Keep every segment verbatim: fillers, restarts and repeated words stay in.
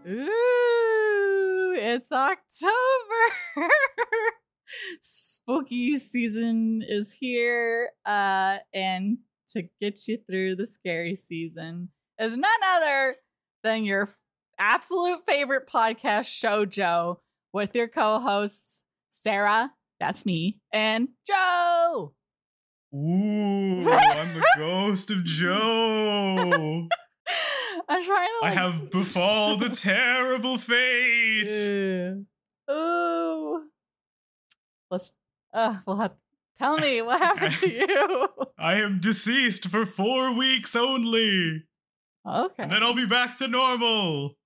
Ooh, it's October. Spooky season is here. Uh, and to get you through the scary season is none other than your absolute favorite podcast, Shoujo, with your co-hosts, Sarah, that's me, and Joe. Ooh, I'm the ghost of Joe. I'm trying to. Like, I have befall the terrible fate. Uh, ooh. Let's. Uh, we'll have. Tell me what happened to you. I am deceased for four weeks only. Okay. And then I'll be back to normal.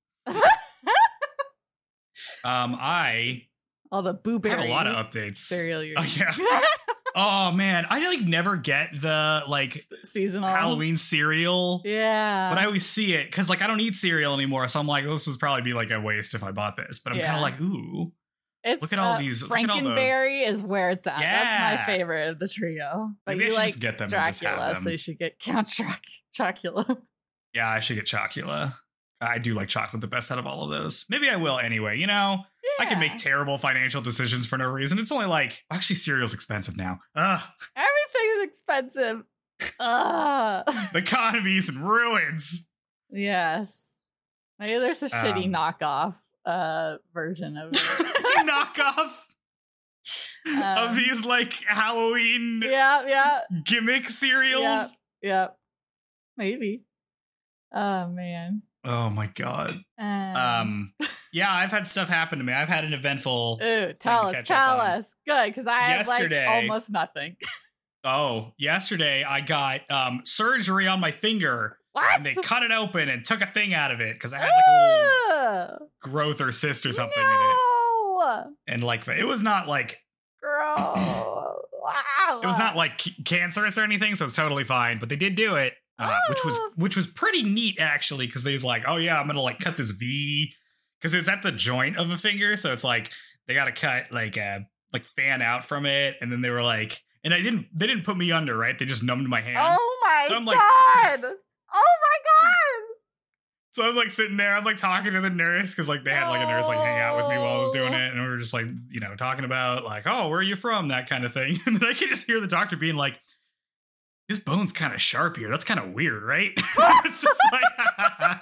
um, I. All the booberry. have a lot of updates. Cereal. You're Oh, yeah. Oh man, I like never get the like seasonal Halloween cereal. Yeah. But I always see it because like I don't eat cereal anymore, so I'm like, this would probably be like a waste if I bought this. But I'm Yeah. kind of like, ooh, it's, look at all uh, these. Look at all the- Frankenberry is where it's at. Yeah. That's my favorite of the trio. But Maybe I you should like just get them and just have Dracula, them. so you should get Count Drac- Chocula. Yeah, I should get Chocula. I do like chocolate the best out of all of those. Maybe I will anyway. You know, Yeah. I can make terrible financial decisions for no reason. It's only like actually cereal's expensive now. Ugh, Everything's expensive. Ugh. the economy's in ruins. Yes. Maybe there's a shitty Um, knockoff uh version of it. Knockoff Um, of these like Halloween yeah, yeah, gimmick cereals. yeah, yeah. Maybe. Oh man. Oh my god. Um, Um yeah, I've had stuff happen to me. I've had an eventful ooh, tell to us, catch tell up on. us. Good, because I had like Yesterday- almost nothing. Oh, yesterday I got um surgery on my finger. What? And they cut it open and took a thing out of it because I had like a little Ugh, growth or cyst or something in it. no. And like it was not like Gross. Wow. it was not like c- cancerous or anything, so it's totally fine. But they did do it, uh, which was Oh. which was pretty neat actually, because they was like, oh yeah, I'm gonna like cut this V because it's at the joint of a finger, so it's like they got to cut like a like fan out from it, and then they were like, and I didn't they didn't put me under, right? They just numbed my hand. Oh my So I'm like- god. Oh my god. So I'm like sitting there, I'm like talking to the nurse because like they had like a nurse like hang out with me while I was doing it, and we were just like, you know, talking about like, oh, where are you from, that kind of thing. And then I could just hear the doctor being like, his bone's kind of sharp here. That's kind of weird, right? It's just like,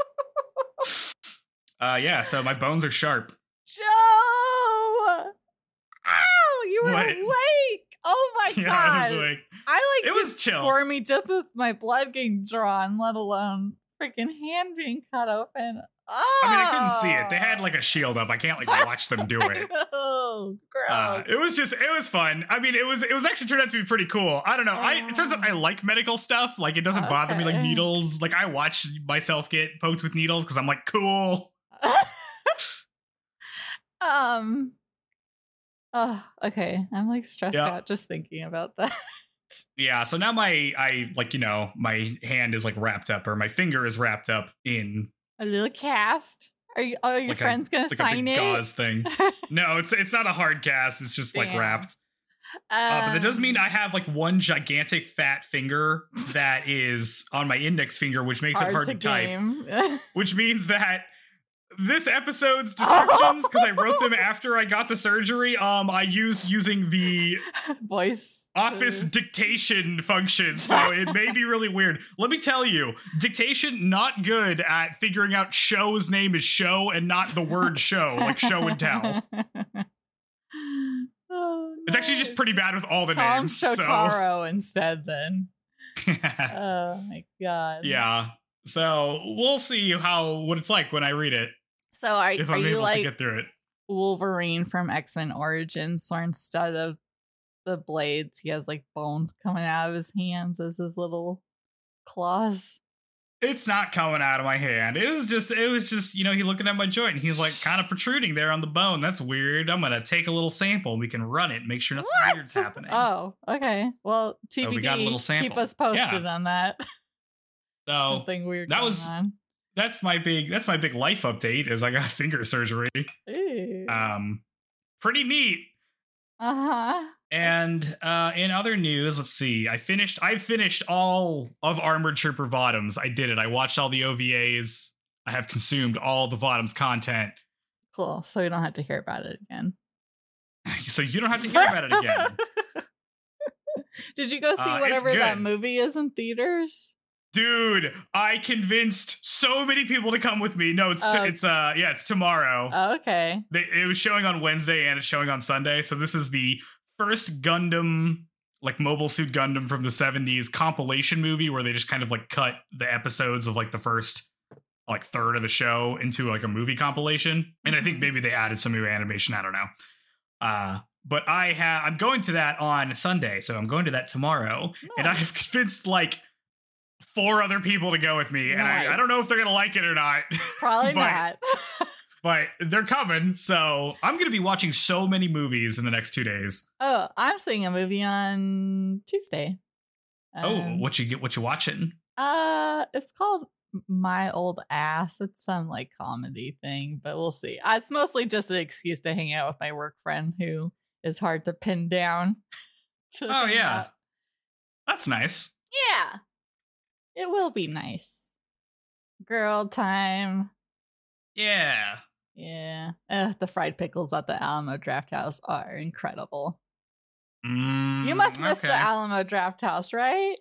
uh, yeah. So my bones are sharp. Joe! Ow! You were What? awake! Oh my Yeah, god! I was like, I like it was get chill. squirmy just with my blood getting drawn, let alone freaking hand being cut open. Oh! I mean, I couldn't see it. They had like a shield up. I can't like watch them do it. Oh, gross! Uh, it was just, it was fun. I mean, it was, it was actually turned out to be pretty cool. I don't know. I, it turns out I like medical stuff. Like, it doesn't bother me, like Okay. needles. Like, I watch myself get poked with needles because I'm like, cool. um. Oh, okay. I'm like stressed Yeah. out just thinking about that. Yeah. So now my, I like, you know, my hand is like wrapped up, or my finger is wrapped up in A little cast. Are you? Are your Like a- friends gonna like a sign big it? gauze thing. No, it's it's not a hard cast. It's just like Damn. wrapped. Uh, but that does mean Um, I have like one gigantic fat finger that is on my index finger, which makes it hard to, type. game. Which means that this episode's descriptions, because I wrote them after I got the surgery, um, I used using the Voice. office uh, dictation function, so it may be really weird. Let me tell you, dictation not good at figuring out show's name is show and not the word show, like show and tell. Oh, It's actually no. just pretty bad with all the Call him names. So Shotaro instead then. Oh my god. yeah. So we'll see how what it's like when I read it, So are, if are I'm you able to like get through it. Wolverine from X-Men Origins, so instead of the blades, he has like bones coming out of his hands as his little claws? It's not coming out of my hand. It was just, it was just, you know, he looking at my joint and he's like kind of protruding there on the bone. That's weird. I'm gonna take a little sample. We can run it and make sure nothing What? weird's happening. Oh, okay. Well, T B D. we got a little Keep sample. us posted Yeah. on that. so Something weird. that going was- on. that's my big, that's my big life update. Is I got finger surgery. Ooh. Um, pretty neat. Uh huh. And uh, in other news, let's see. I finished. I finished all of Armored Trooper Bottoms. I did it. I watched all the O V As. I have consumed all the Vodham's content. Cool. So you don't have to hear about it again. So you don't have to hear about it again. Did you go see Uh, it's whatever that good. movie is in theaters? Dude, I convinced so many people to come with me. No, it's t- Oh. it's uh yeah, it's tomorrow. Oh, okay. They, it was showing on Wednesday and it's showing on Sunday. So this is the first Gundam, like Mobile Suit Gundam from the seventies compilation movie where they just kind of like cut the episodes of like the first like third of the show into like a movie compilation. And I think Mhm. maybe they added some new animation. I don't know. Uh, but I have I'm going to that on Sunday, so I'm going to that tomorrow, and I have Nice. convinced like four other people to go with me, and I, I don't know if they're gonna like it or not. Probably but, not. but they're coming, so I'm gonna be watching so many movies in the next two days. Oh, I'm seeing a movie on Tuesday. oh, Um, what you get? What you watching? Uh, it's called My Old Ass. It's some like comedy thing, but we'll see. Uh, It's mostly just an excuse to hang out with my work friend who is hard to pin down. to Oh hang yeah, out. that's nice. Yeah. It will be nice. Girl time. Yeah. Yeah. Uh, the fried pickles at the Alamo Draft House are incredible. Mm, You must miss okay. the Alamo Draft House, right?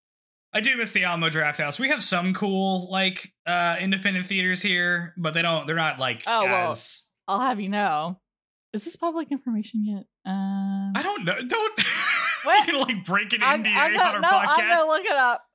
I do miss the Alamo Draft House. We have some cool like uh independent theaters here, but they don't. They're not like Oh, well, as. I'll have you know. Is this public information yet? Um, I don't know. Don't What? you can like break an I'm, N D A I'm on gonna, our no, podcast. I'm gonna look it up.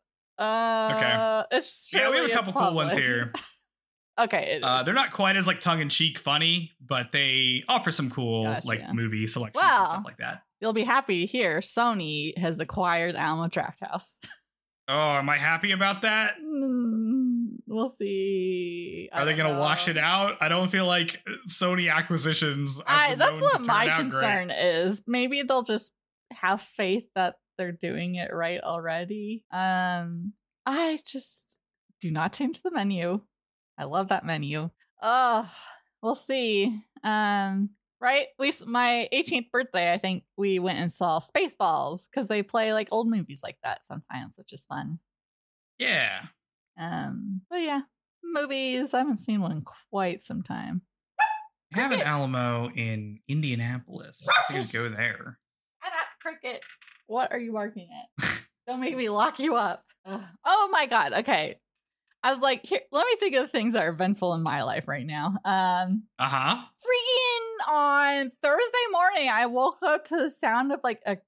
Uh, it's yeah, we have surely a couple it's cool ones public. here. Okay, it is. Uh, they're not quite as like tongue in cheek funny, but they offer some cool Gotcha. like movie selections Wow. and stuff like that. You'll be happy to hear Sony has acquired Alamo Draft House. Oh, am I happy about that? Mm, we'll see. I Are they don't gonna know. wash it out? I don't feel like Sony acquisitions. have I, been that's known what to turn my out concern great. is. Maybe they'll just have faith that they're doing it right already. Um, I just do not change the menu. I love that menu. Oh, we'll see. Um, right? We s- my eighteenth birthday, I think we went and saw Spaceballs because they play like old movies like that sometimes, which is fun. Yeah. Um, but yeah, movies. I haven't seen one in quite some time. I have an Cricket. Alamo in Indianapolis. I think I'd go there. Shut up, Cricket. What are you barking at? Don't make me lock you up. Ugh. Oh my god. Okay. I was like, here, let me think of the things that are eventful in my life right now. Um, Uh huh. freaking on Thursday morning, I woke up to the sound of like a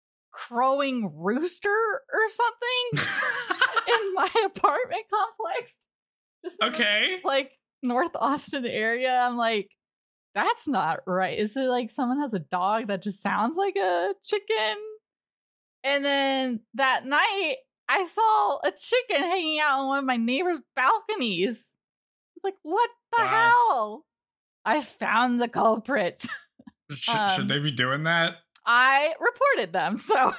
crowing rooster or something in my apartment complex. Just in the, Okay. like North Austin area. I'm like, that's not right. Is it like someone has a dog that just sounds like a chicken? And then that night, I saw a chicken hanging out on one of my neighbor's balconies. I was like, what the Wow. hell? I found the culprit. Should, Um, should they be doing that? I reported them. So, no.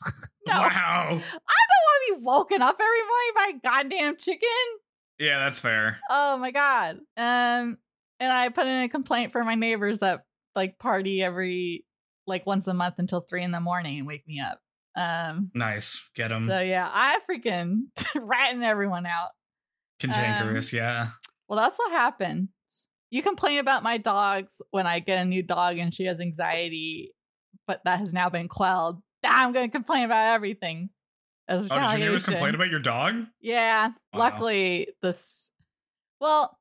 Wow. I don't want to be woken up every morning by a goddamn chicken. Yeah, that's fair. Oh my god. Um, and I put in a complaint for my neighbors that like party every like once a month until three in the morning and wake me up. Um, Nice. Get them. so yeah, I freaking ratting everyone out. Cantankerous. um, yeah. Well, that's what happens. You complain about my dogs when I get a new dog and she has anxiety, but that has now been quelled. I'm going to complain about everything as Oh, did retaliation. your neighbors complain about your dog? Yeah. Wow. Luckily, this. Well,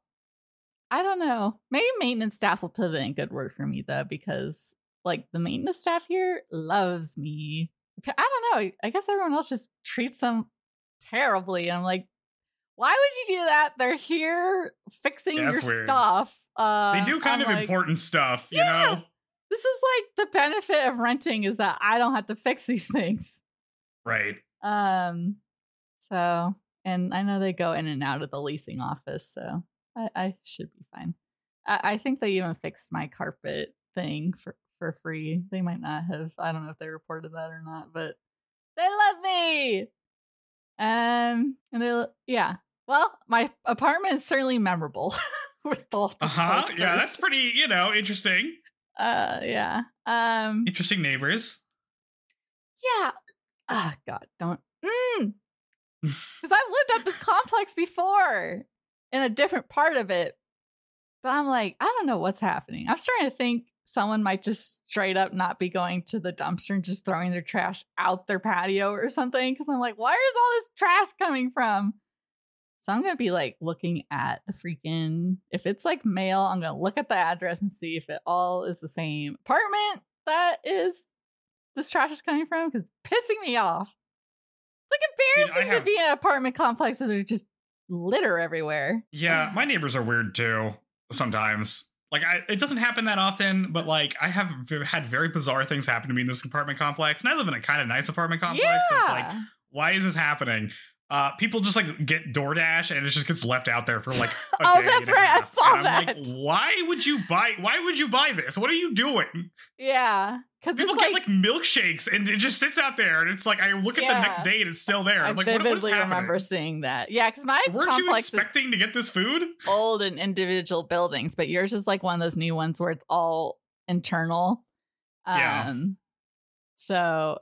I don't know. Maybe maintenance staff will put it in good word for me though, because like the maintenance staff here loves me. I don't know. I guess everyone else just treats them terribly, and I'm like, why would you do that? They're here fixing Yeah, your that's weird. stuff. Uh, They do kind I'm of like, important stuff, you Yeah. know? This is like the benefit of renting is that I don't have to fix these things. Right. Um, so, and I know they go in and out of the leasing office, so I, I should be fine. I, I think they even fixed my carpet thing for, for free. They might not have. I don't know if they reported that or not, but they love me. Um, and they're, yeah. Well, my apartment is certainly memorable with all the Uh huh. posters. Yeah, that's pretty, you know, interesting. uh, yeah. Um, Interesting neighbors. yeah. Oh God, don't. Mm. Because I've lived at this complex before, in a different part of it. But I'm like, I don't know what's happening. I'm starting to think someone might just straight up not be going to the dumpster and just throwing their trash out their patio or something. Because I'm like, where is all this trash coming from? So I'm going to be like looking at the freaking, if it's like mail, I'm going to look at the address and see if it all is the same apartment that is this trash is coming from. Because it's pissing me off. Like embarrassing Dude, have... to be in an apartment complex where there's just litter everywhere. Yeah, my neighbors are weird too. Sometimes, like, I, it doesn't happen that often, but like, I have had very bizarre things happen to me in this apartment complex, and I live in a kind of nice apartment complex. Yeah. So it's like, why is this happening? Uh, people just like get DoorDash, and it just gets left out there for like a oh, day that's and right. I saw and that. I'm like, why would you buy? Why would you buy this? What are you doing? Yeah, because people get like, like milkshakes, and it just sits out there, and it's like I look at yeah. the next day, and it's still there. I'm I like, vividly what, what is happening? remember seeing that. Yeah, because my weren't complex you expecting to get this food? Old and individual buildings, but yours is like one of those new ones where it's all internal. Um, yeah. So,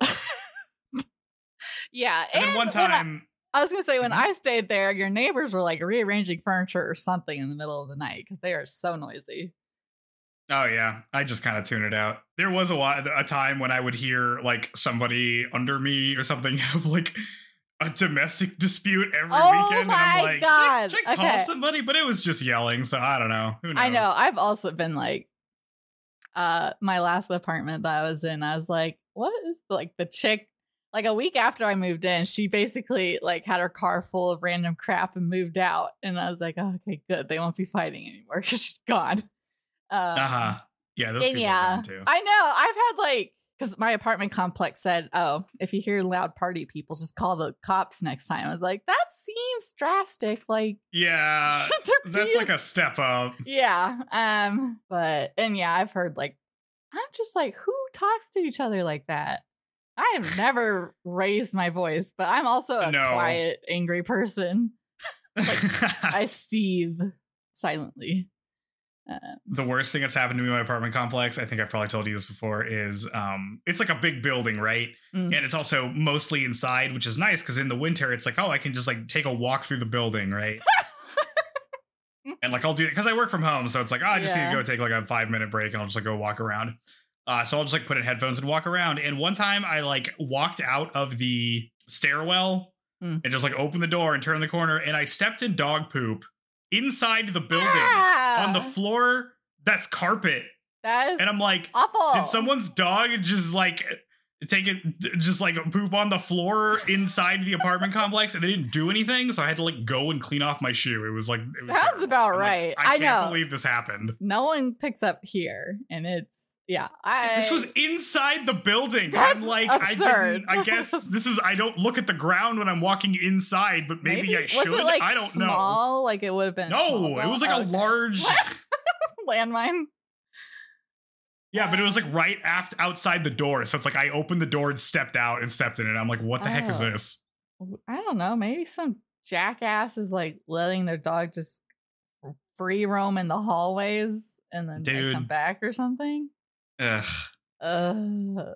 yeah, and, and then one time. I was going to say, when I stayed there, your neighbors were like rearranging furniture or something in the middle of the night because they are so noisy. Oh, yeah. I just kind of tune it out. There was a, while, a time when I would hear like somebody under me or something have like a domestic dispute every oh weekend. My and I'm like, God. should, should I call okay. somebody? But it was just yelling. So I don't know. Who knows? I know. I've also been like, uh, my last apartment that I was in, I was like, what is like the chick? Like a week after I moved in, she basically like had her car full of random crap and moved out. And I was like, oh, okay, good. They won't be fighting anymore because she's gone. Um, uh-huh. Yeah, those people yeah, are gone too. I know. I've had like, because my apartment complex said, oh, if you hear loud party people, just call the cops next time. I was like, that seems drastic. Like, yeah, that's like a step up. Yeah. Um. But, and yeah, I've heard like, I'm just like, who talks to each other like that? I have never raised my voice, but I'm also a no. quiet, angry person. Like, I seethe silently. Um, the worst thing that's happened to me in my apartment complex, I think I've probably told you this before, is um, it's like a big building, right? Mm. And it's also mostly inside, which is nice because in the winter, it's like, oh, I can just like take a walk through the building, right? And like I'll do it because I work from home, so it's like, oh, I just yeah. need to go take like a five minute break, and I'll just like go walk around. Uh, so I'll just like put in headphones and walk around. And one time I like walked out of the stairwell mm. and just like opened the door and turned the corner, and I stepped in dog poop inside the building ah. on the floor. That's carpet. That is and I'm like, awful. Did someone's dog just like take it, just like poop on the floor inside the apartment complex, and they didn't do anything? So I had to like go and clean off my shoe. It was like, it was sounds terrible. About I'm right. Like, I, I can't know. believe this happened. No one picks up here, and it's. Yeah, I, this was inside the building. That's I'm like, absurd. I didn't. I guess this is. I don't look at the ground when I'm walking inside, but maybe, maybe? I should. Was it like I don't small? know. Like it would have been. No, it was like oh, a okay. large landmine. Yeah, but it was like right after outside the door, so it's like I opened the door and stepped out and stepped in it. I'm like, what the oh. heck is this? I don't know. Maybe some jackass is like letting their dog just free roam in the hallways and then they come back or something. Ugh. Uh,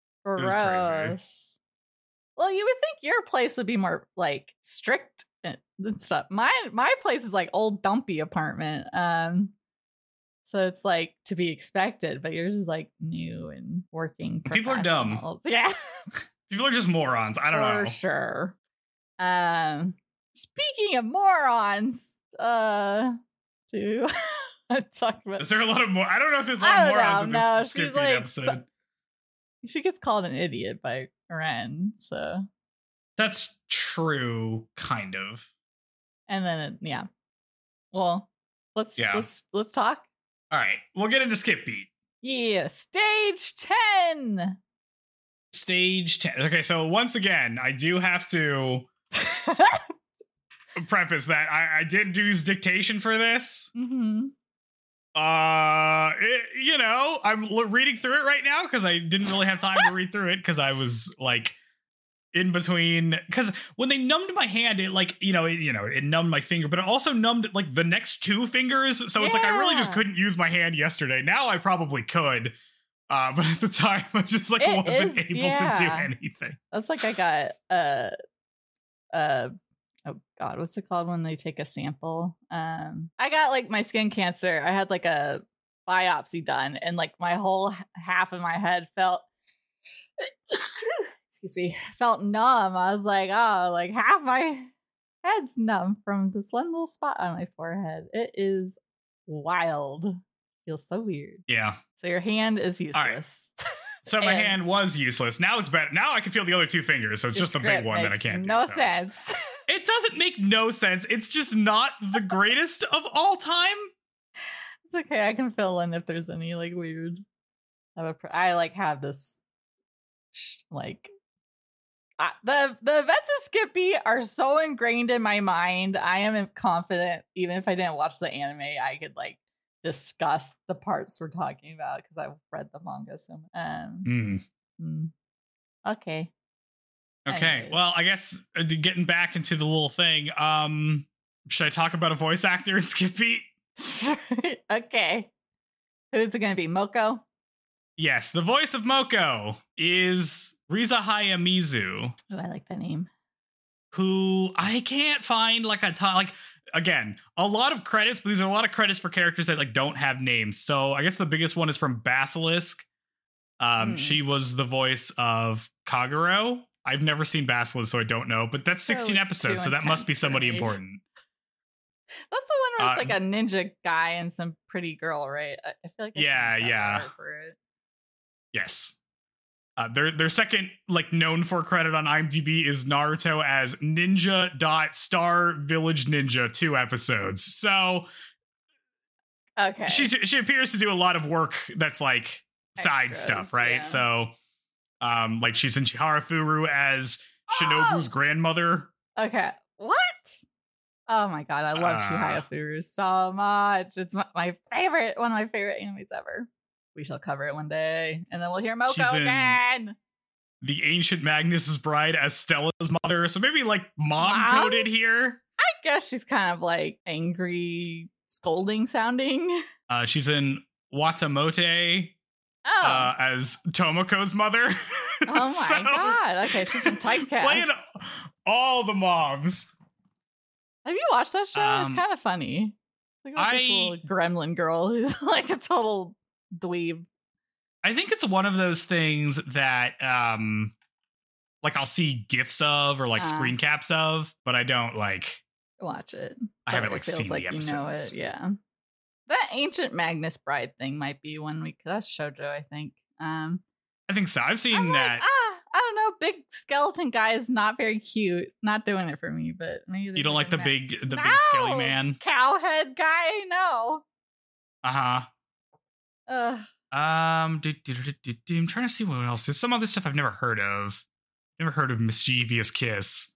gross. Well, you would think your place would be more like strict and stuff. My my place is like old dumpy apartment. Um, so it's like to be expected, but yours is like new and working. People are dumb. Yeah, people are just morons. I don't For know for sure. Um, speaking of morons, uh, to. Talk about. Is there a lot of more? I don't know if there's a lot of morons in this no, Skip Beat like, episode. So, she gets called an idiot by Ren, so that's true, kind of. And then, it, yeah. Well, let's yeah. let's let's talk. All right, we'll get into Skip Beat. Yeah, stage ten. Stage ten. Okay, so once again, I do have to preface that I, I did do his dictation for this. Mm-hmm. Uh, it, you know, I'm l- reading through it right now because I didn't really have time to read through it because I was like in between. Because when they numbed my hand, it like you know, it, you know, it numbed my finger, but it also numbed like the next two fingers. So it's yeah. like I really just couldn't use my hand yesterday. Now I probably could, uh, but at the time I just like it wasn't is, able yeah. to do anything. That's like I got uh uh oh God, what's it called when they take a sample? Um, I got like my skin cancer. I had like a biopsy done, and like my whole h- half of my head felt, excuse me, felt numb. I was like, oh, like half my head's numb from this one little spot on my forehead. It is wild. Feels so weird. Yeah. So your hand is useless. Right. So my hand was useless. Now it's better. Now I can feel the other two fingers. So it's just a big one that I can't do. No so sense. It doesn't make no sense. It's just not the greatest of all time. It's okay. I can fill in if there's any like weird. I, have a pr- I like have this like uh, the the events of Skippy are so ingrained in my mind. I am confident, even if I didn't watch the anime, I could like discuss the parts we're talking about because I've read the manga so much. Um, Mm. mm. Okay. Okay. Anyways. Well, I guess uh, getting back into the little thing. Um, should I talk about a voice actor in Skippy? Okay. Who's it going to be? Moko? Yes, the voice of Moko is Riza Hayamizu, Oh, I like that name. who I can't find like a ton. Like again, a lot of credits, but these are a lot of credits for characters that like don't have names. So I guess the biggest one is from Basilisk. Um, Hmm. She was the voice of Kagero. I've never seen Basilisk, so I don't know. But that's So sixteen it's episodes, too so that must be intense for somebody me. important. That's the one where it's Uh, like a ninja guy and some pretty girl, right? I, I feel like I've Yeah, seen that yeah. word for it. Yes. Uh, their their second like known for credit on IMDb is Naruto as Ninja dot Star Village Ninja, two episodes. So Okay. she she appears to do a lot of work that's like side Extras, stuff, right? yeah. So um like she's in Chihara Furu as Shinobu's Oh! grandmother. Okay. What? Oh my god, I love Uh, Chihaya Furu so much. It's my, my favorite, one of my favorite animes ever. We shall cover it one day, and then we'll hear Moko She's in- again. The ancient Magnus's bride as Stella's mother. So maybe like mom coded Moms? here. I guess she's kind of like angry, scolding sounding. Uh, she's in Watamote Oh, uh, as Tomoko's mother. oh my So, god. Okay, she's been typecast. Playing all the moms. Have you watched that show? Um, it's kind of funny. Like about this I- little gremlin girl who's like a total dweeb. I think it's one of those things that um like I'll see gifs of or like Uh. screen caps of, but I don't like Watch it. I But haven't it like feels seen like the you know episodes. it. Yeah, that ancient Magnus Bride thing might be one we. That's shoujo, I think. Um, I think so. I've I'm seen like, that. ah, I don't know. Big skeleton guy is not very cute. Not doing it for me. But maybe You there's, don't like a the ma- big the big No! skelly man? cowhead guy. No. Uh-huh. Ugh. Um, do, do, do, do, do. I'm trying to see what else. There's some other stuff I've never heard of. Never heard of Mischievous Kiss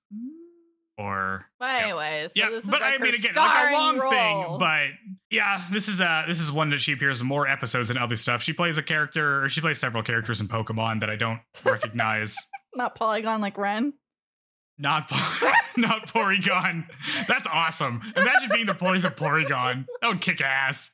or But yeah. anyways, so yeah, this is but like I mean her again, like a starring long role. thing. But yeah, this is uh this is one that she appears in more episodes than other stuff. She plays a character, or she plays several characters in Pokemon that I don't recognize. Not Polygon like Ren. Not Po- not Porygon. That's awesome. Imagine being the voice of Porygon. That would kick ass.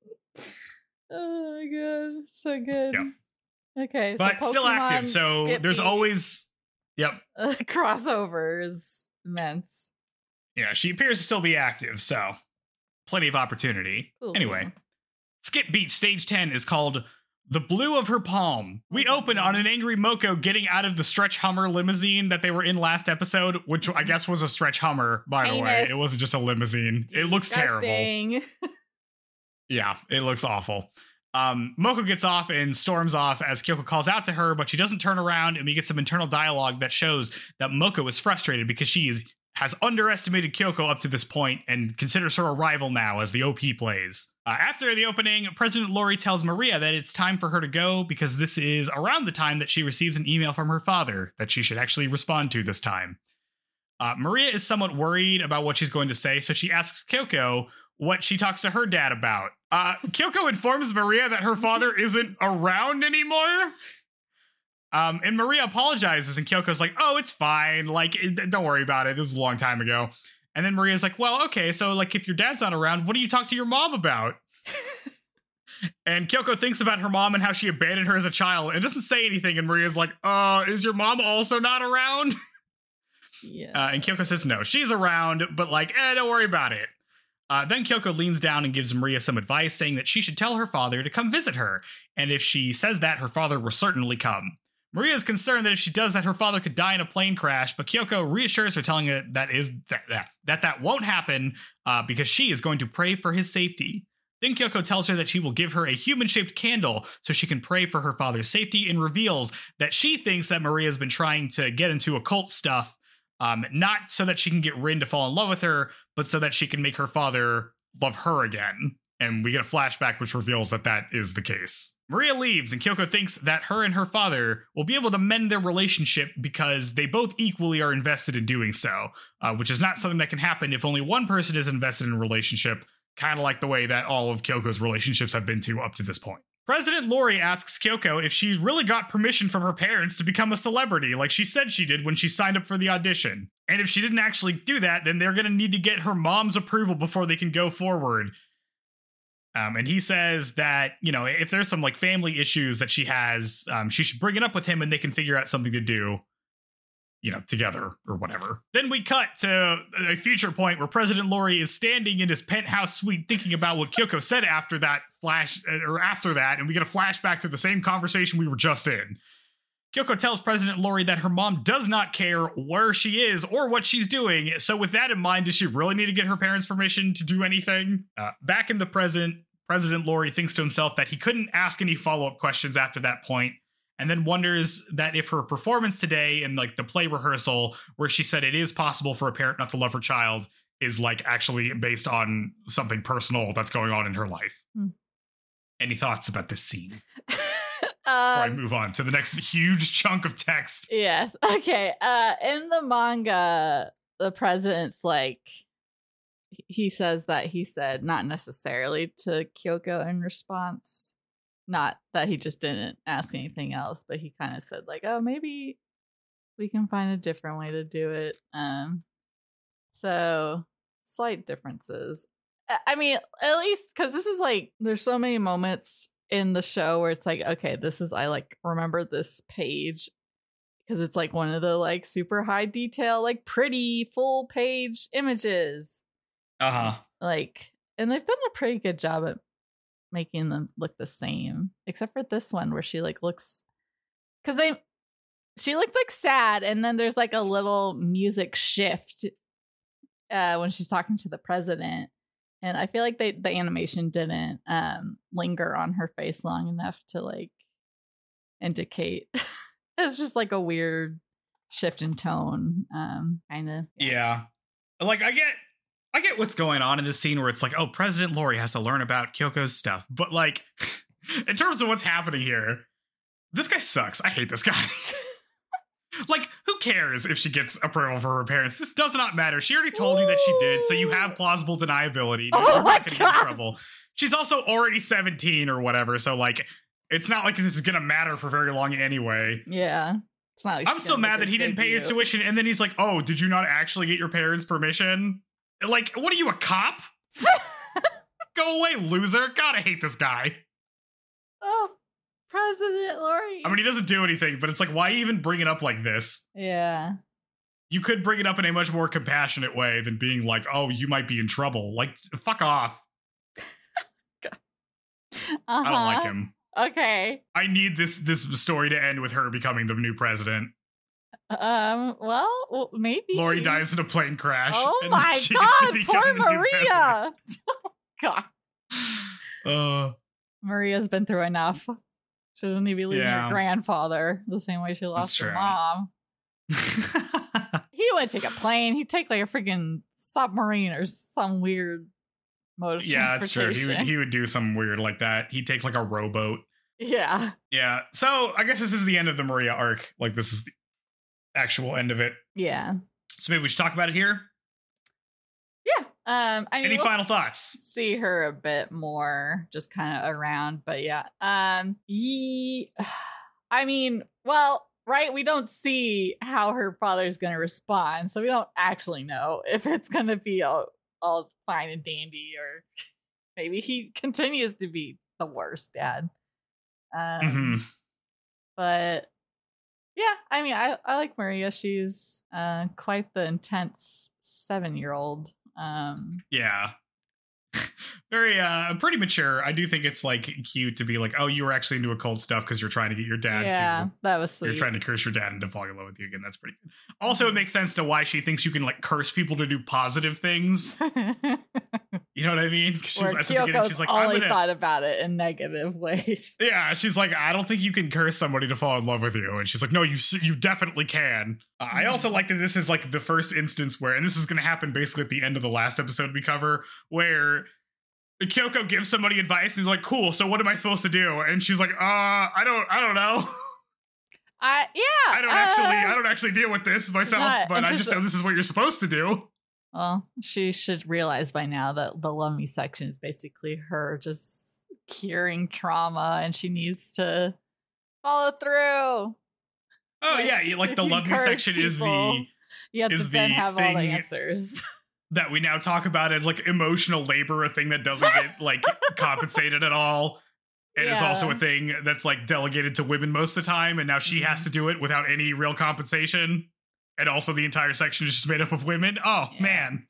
Oh my god, so good. Yep. Okay, so But still active. Pokemon So Skippy, there's always yep. uh, crossover is immense. Yeah, she appears to still be active, so plenty of opportunity. Cool. Anyway, Skip Beach Stage ten is called The Blue of Her Palm. We What's that open mean? on an angry Moko getting out of the stretch Hummer limousine that they were in last episode, which I guess was a stretch Hummer, by the way. Heinous. It wasn't just a limousine. It looks terrible. Disgusting. Yeah, it looks awful. Um, Moko gets off and storms off as Kyoko calls out to her, but she doesn't turn around, and we get some internal dialogue that shows that Moko is frustrated because she is has underestimated Kyoko up to this point and considers her a rival now as the O P plays. Uh, after the opening, President Lori tells Maria that it's time for her to go because this is around the time that she receives an email from her father that she should actually respond to this time. Uh, Maria is somewhat worried about what she's going to say, so she asks Kyoko what she talks to her dad about. Uh, Kyoko informs Maria that her father isn't around anymore. Um, and Maria apologizes, and Kyoko's like, oh, it's fine. Like, it, don't worry about it. It was a long time ago. And then Maria's like, well, okay, so, like, if your dad's not around, what do you talk to your mom about? And Kyoko thinks about her mom and how she abandoned her as a child and doesn't say anything. And Maria's like, uh, is your mom also not around? Yeah. Uh, and Kyoko says no, she's around, but like, eh, don't worry about it. Uh, then Kyoko leans down and gives Maria some advice, saying that she should tell her father to come visit her. And if she says that, her father will certainly come. Maria is concerned that if she does that, her father could die in a plane crash, but Kyoko reassures her, telling her that is that that that, that won't happen uh, because she is going to pray for his safety. Then Kyoko tells her that she will give her a human-shaped candle so she can pray for her father's safety, and reveals that she thinks that Maria has been trying to get into occult stuff, um, not so that she can get Rin to fall in love with her, but so that she can make her father love her again. And we get a flashback which reveals that that is the case. Maria leaves, and Kyoko thinks that her and her father will be able to mend their relationship because they both equally are invested in doing so, uh, which is not something that can happen if only one person is invested in a relationship, kind of like the way that all of Kyoko's relationships have been to up to this point. President Lori asks Kyoko if she really got permission from her parents to become a celebrity, like she said she did when she signed up for the audition. And if she didn't actually do that, then they're going to need to get her mom's approval before they can go forward. Um, and he says that, you know, if there's some like family issues that she has, um, she should bring it up with him and they can figure out something to do, you know, together or whatever. Then we cut to a future point where President Lori is standing in his penthouse suite thinking about what Kyoko said after that flash or after that. And we get a flashback to the same conversation we were just in. Kyoko tells President Lori that her mom does not care where she is or what she's doing. So with that in mind, does she really need to get her parents' permission to do anything? Uh, back in the present, President Lori thinks to himself that he couldn't ask any follow-up questions after that point, and then wonders that if her performance today in like the play rehearsal, where she said it is possible for a parent not to love her child, is like actually based on something personal that's going on in her life. Hmm. Any thoughts about this scene? Before I move on to the next huge chunk of text. Yes. Okay. Uh, in the manga, the president's like, he says that he said not necessarily to Kyoko in response. Not that he just didn't ask anything else, but he kind of said like, oh, maybe we can find a different way to do it. Um, so slight differences. I mean, at least because this is like, there's so many moments in the show where it's like, okay, this is, I like remember this page because it's like one of the like super high detail, like pretty full page images. Uh-huh. Like, and they've done a pretty good job at making them look the same, except for this one where she like looks, because they, she looks like sad, and then there's like a little music shift uh, when she's talking to the president. And I feel like they the animation didn't um, linger on her face long enough to like indicate. It's just like a weird shift in tone, um, kind of. Yeah. yeah, like I get, I get what's going on in this scene where it's like, oh, President Lori has to learn about Kyoko's stuff, but like, in terms of what's happening here, this guy sucks. I hate this guy. Like, who cares if she gets approval for her parents? This does not matter. She already told Ooh. you that she did, so you have plausible deniability. Oh You're my not going to God. get in trouble. She's also already seventeen or whatever, so, like, it's not like this is going to matter for very long anyway. Yeah. It's not like I'm so mad that he didn't pay his tuition, and then he's like, oh, did you not actually get your parents' permission? Like, what are you, a cop? Go away, loser. God, I hate this guy. Oh. President Lori. I mean, he doesn't do anything, but it's like, why even bring it up like this? Yeah. You could bring it up in a much more compassionate way than being like, oh, you might be in trouble. Like, fuck off. uh-huh. I don't like him. Okay. I need this this story to end with her becoming the new president. Um. Well, well maybe. Lori dies in a plane crash. Oh and my she God, gets to become poor the new Maria. Oh God. Uh, Maria's been through enough. She doesn't need to be losing Yeah. her grandfather the same way she lost That's her true. mom. He wouldn't take a plane. He'd take like a freaking submarine or some weird mode of yeah, that's true. He transportation. would, he would do something weird like that. He'd take like a rowboat. Yeah. Yeah. So I guess this is the end of the Maria arc. Like, this is the actual end of it. Yeah. So maybe we should talk about it here. Yeah. Um. I mean, Any we'll final thoughts? see her a bit more, just kind of around. But yeah. Um. Ye- I mean, well, right. We don't see how her father's going to respond, so we don't actually know if it's going to be all all fine and dandy, or maybe he continues to be the worst dad. Um. Mm-hmm. But yeah, Yeah, I mean, I, I like Maria. She's uh, quite the intense seven-year-old. Um, yeah. Very, uh, pretty mature. I do think it's like cute to be like, oh, you were actually into occult stuff because you're trying to get your dad yeah, to. that was sweet. You're trying to curse your dad into falling in love with you again. That's pretty good. Also, it makes sense to why she thinks you can like curse people to do positive things. You know what I mean? She's Where at the beginning, Kyoko's she's like, only I'm gonna, thought about it in negative ways. yeah, she's like, I don't think you can curse somebody to fall in love with you. And she's like, no, you you definitely can. Uh, I also like that this is like the first instance where, and this is going to happen basically at the end of the last episode we cover, where Kyoko gives somebody advice and he's like, cool, so what am I supposed to do? And she's like, uh, I don't, I don't know. I yeah. I don't uh, actually, I don't actually deal with this myself, not- but it's I just just know this is what you're supposed to do. Well, she should realize by now that the Love Me section is basically her just curing trauma, and she needs to follow through. Oh Like, yeah, you- like if the you love me encourage section is people, the You have is to then the have all the thing- answers. that we now talk about as like emotional labor, a thing that doesn't get like compensated at all. It is Yeah. also a thing that's like delegated to women most of the time, and now she has to do it without any real compensation. And also the entire section is just made up of women. Oh Yeah. man,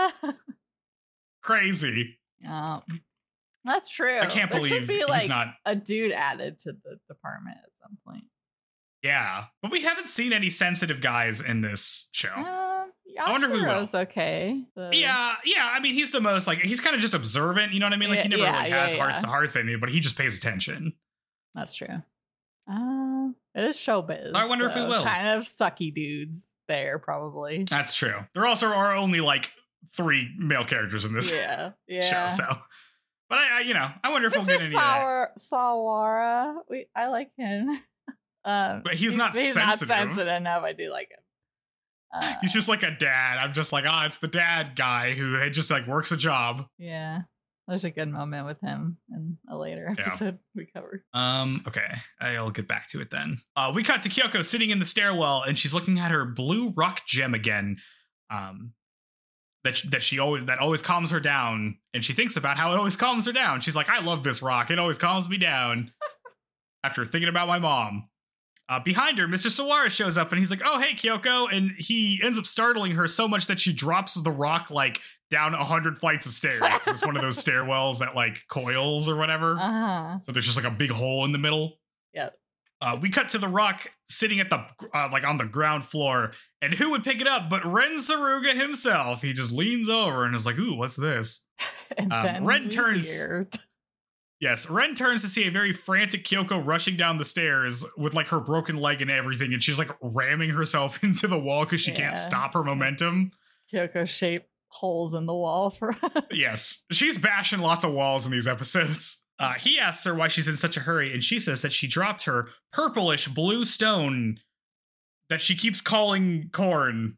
crazy. Um, that's true. I can't there believe should be he's like not. a dude added to the department at some point. Yeah, but we haven't seen any sensitive guys in this show. Uh, I wonder if we will. Yashiro's okay. The- Yeah, yeah. I mean, he's the most like he's kind of just observant. You know what I mean? Like Yeah, he never yeah, really yeah, has hearts yeah. to hearts anything, but he just pays attention. That's true. Uh, it is showbiz. I wonder if we so will. Kind of sucky dudes there, probably. That's true. There also are only like three male characters in this Yeah, show, yeah. so. But I, I, you know, I wonder if we'll Mister get any of that. Sawara, Sawara, we I like him. Um, But he's not he's sensitive. not sensitive enough. I do like him. Uh, He's just like a dad. I'm just like, oh, it's the dad guy who just like works a job. yeah. There's a good moment with him in a later Yeah. episode we covered. Um, okay, I'll get back to it then. Uh, we cut to Kyoko sitting in the stairwell, and she's looking at her blue rock gem again. Um, that sh- that she always that always calms her down, and she thinks about how it always calms her down. She's like, I love this rock. It always calms me down. After thinking about my mom. Uh, behind her, Mister Sawara shows up and he's like, oh, hey, Kyoko. And he ends up startling her so much that she drops the rock like down a hundred flights of stairs. It's one of those stairwells that like coils or whatever. Uh-huh. So there's just like a big hole in the middle. Yep. Uh, we cut to the rock sitting at the uh, like on the ground floor. And who would pick it up but Ren Saruga himself? He just leans over and is like, ooh, what's this? And Um, then Ren we turns- hear- Yes, Ren turns to see a very frantic Kyoko rushing down the stairs with like her broken leg and everything, and she's like ramming herself into the wall because she Yeah. can't stop her momentum. Kyoko shape holes in the wall for us. Yes, she's bashing lots of walls in these episodes. Uh, he asks her why she's in such a hurry, and she says that she dropped her purplish blue stone that she keeps calling corn.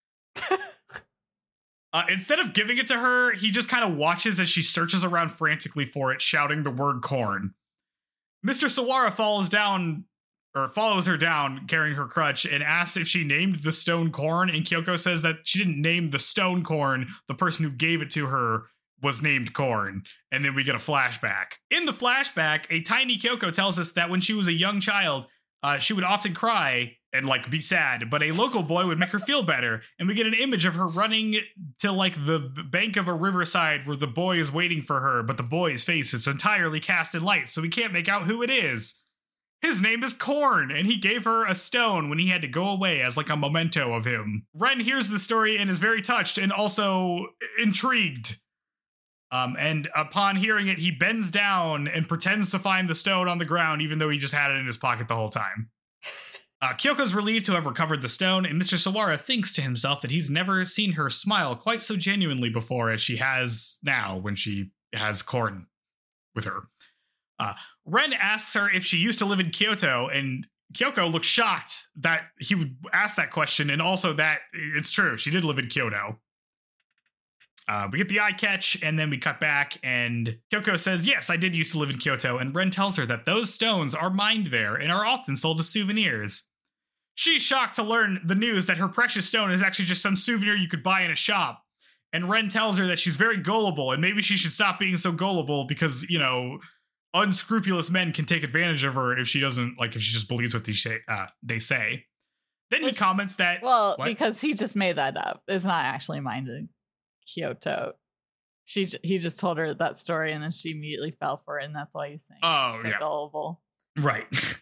Uh, instead of giving it to her, he just kind of watches as she searches around frantically for it, shouting the word corn. Mister Sawara follows down, or follows her down, carrying her crutch, and asks if she named the stone corn, and Kyoko says that she didn't name the stone corn, the person who gave it to her was named Corn. And then we get a flashback. In the flashback, a tiny Kyoko tells us that when she was a young child, uh, she would often cry and like be sad, but a local boy would make her feel better. And we get an image of her running to like the b- bank of a riverside where the boy is waiting for her, but the boy's face is entirely cast in light, so we can't make out who it is. His name is Corn, and he gave her a stone when he had to go away as like a memento of him. Ren hears the story and is very touched and also intrigued. Um, and upon hearing it, he bends down and pretends to find the stone on the ground, even though he just had it in his pocket the whole time. Uh, Kyoko's relieved to have recovered the stone, and Mister Sawara thinks to himself that he's never seen her smile quite so genuinely before as she has now when she has Corn with her. Uh, Ren asks her if she used to live in Kyoto, and Kyoko looks shocked that he would ask that question, and also that it's true, she did live in Kyoto. Uh, we get the eye catch, and then we cut back, and Kyoko says, yes, I did used to live in Kyoto, and Ren tells her that those stones are mined there and are often sold as souvenirs. She's shocked to learn the news that her precious stone is actually just some souvenir you could buy in a shop. And Ren tells her that she's very gullible, and maybe she should stop being so gullible because, you know, unscrupulous men can take advantage of her if she doesn't, like, if she just believes what they say. Uh, they say. Then Which, he comments that... Well, what? Because he just made that up. It's not actually minded Kyoto. She He just told her that story, and then she immediately fell for it, and that's why he's saying oh, so yeah. gullible. Right.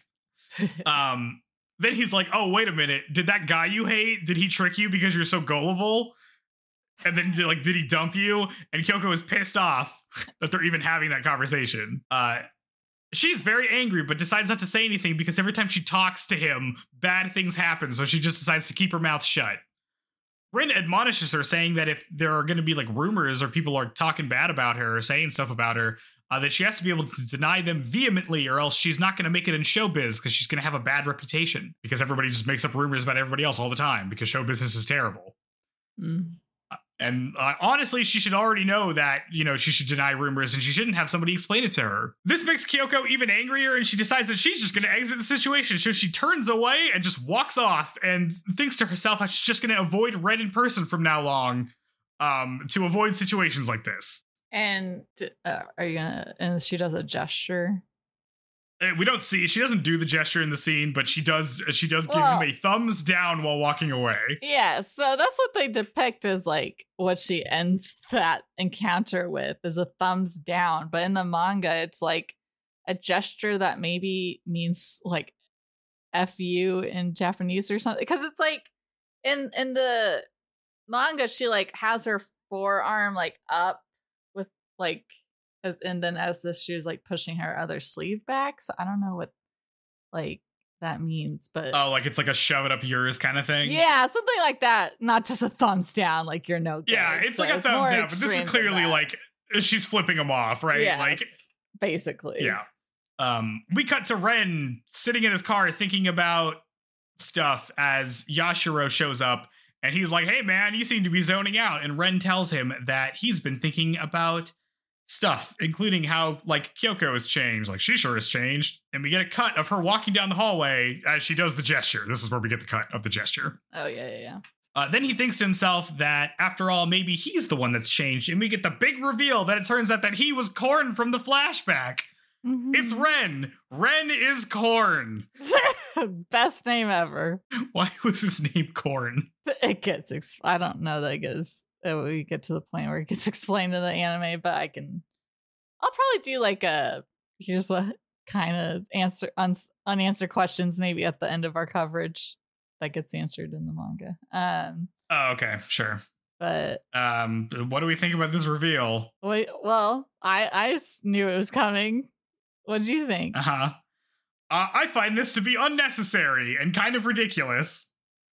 um. Then he's like, oh, wait a minute. Did that guy you hate, did he trick you because you're so gullible? And then, like, did he dump you? And Kyoko is pissed off that they're even having that conversation. Uh, she's very angry, but decides not to say anything because every time she talks to him, bad things happen. So she just decides to keep her mouth shut. Rin admonishes her, saying that if there are going to be, like, rumors or people are talking bad about her or saying stuff about her, uh, that she has to be able to deny them vehemently, or else she's not going to make it in showbiz because she's going to have a bad reputation because everybody just makes up rumors about everybody else all the time because show business is terrible. Mm. And uh, honestly, she should already know that, you know, she should deny rumors and she shouldn't have somebody explain it to her. This makes Kyoko even angrier, and she decides that she's just going to exit the situation. So she turns away and just walks off and thinks to herself how she's just going to avoid Ren in person from now on, um, to avoid situations like this. And uh, are you going to, and she does a gesture. We don't see, she doesn't do the gesture in the scene, but she does, she does give well, him a thumbs down while walking away. Yeah, so that's what they depict as, like, what she ends that encounter with is a thumbs down. But in the manga, it's like a gesture that maybe means, like, F you in Japanese or something. Because it's like, in, in the manga, she, like, has her forearm, like, up with, like, and then as this, she was like pushing her other sleeve back. So I don't know what like that means, but oh, like it's like a shove it up yours kind of thing. Yeah, something like that. Not just a thumbs down, like you're no good. Yeah, it's so like a it's thumbs down, but this is clearly like she's flipping him off, right? Yes, like basically. Yeah. Um, we cut to Ren sitting in his car thinking about stuff as Yashiro shows up, and he's like, "Hey, man, you seem to be zoning out." And Ren tells him that he's been thinking about stuff, including how, like, Kyoko has changed. Like, she sure has changed. And we get a cut of her walking down the hallway as she does the gesture. This is where we get the cut of the gesture. Oh, yeah, yeah, yeah. Uh, then he thinks to himself that, after all, maybe he's the one that's changed. And we get the big reveal that it turns out that he was Korn from the flashback. Mm-hmm. It's Ren. Ren is Korn. Best name ever. Why was his name Korn? It gets, exp- I don't know that it gets... we get to the point where it gets explained in the anime, but I can I'll probably do like a here's what kind of answer un, unanswered questions maybe at the end of our coverage that gets answered in the manga. Um oh, okay, sure. But um what do we think about this reveal? Wait, well, I I knew it was coming. What do you think? Uh-huh. Uh, I find this to be unnecessary and kind of ridiculous.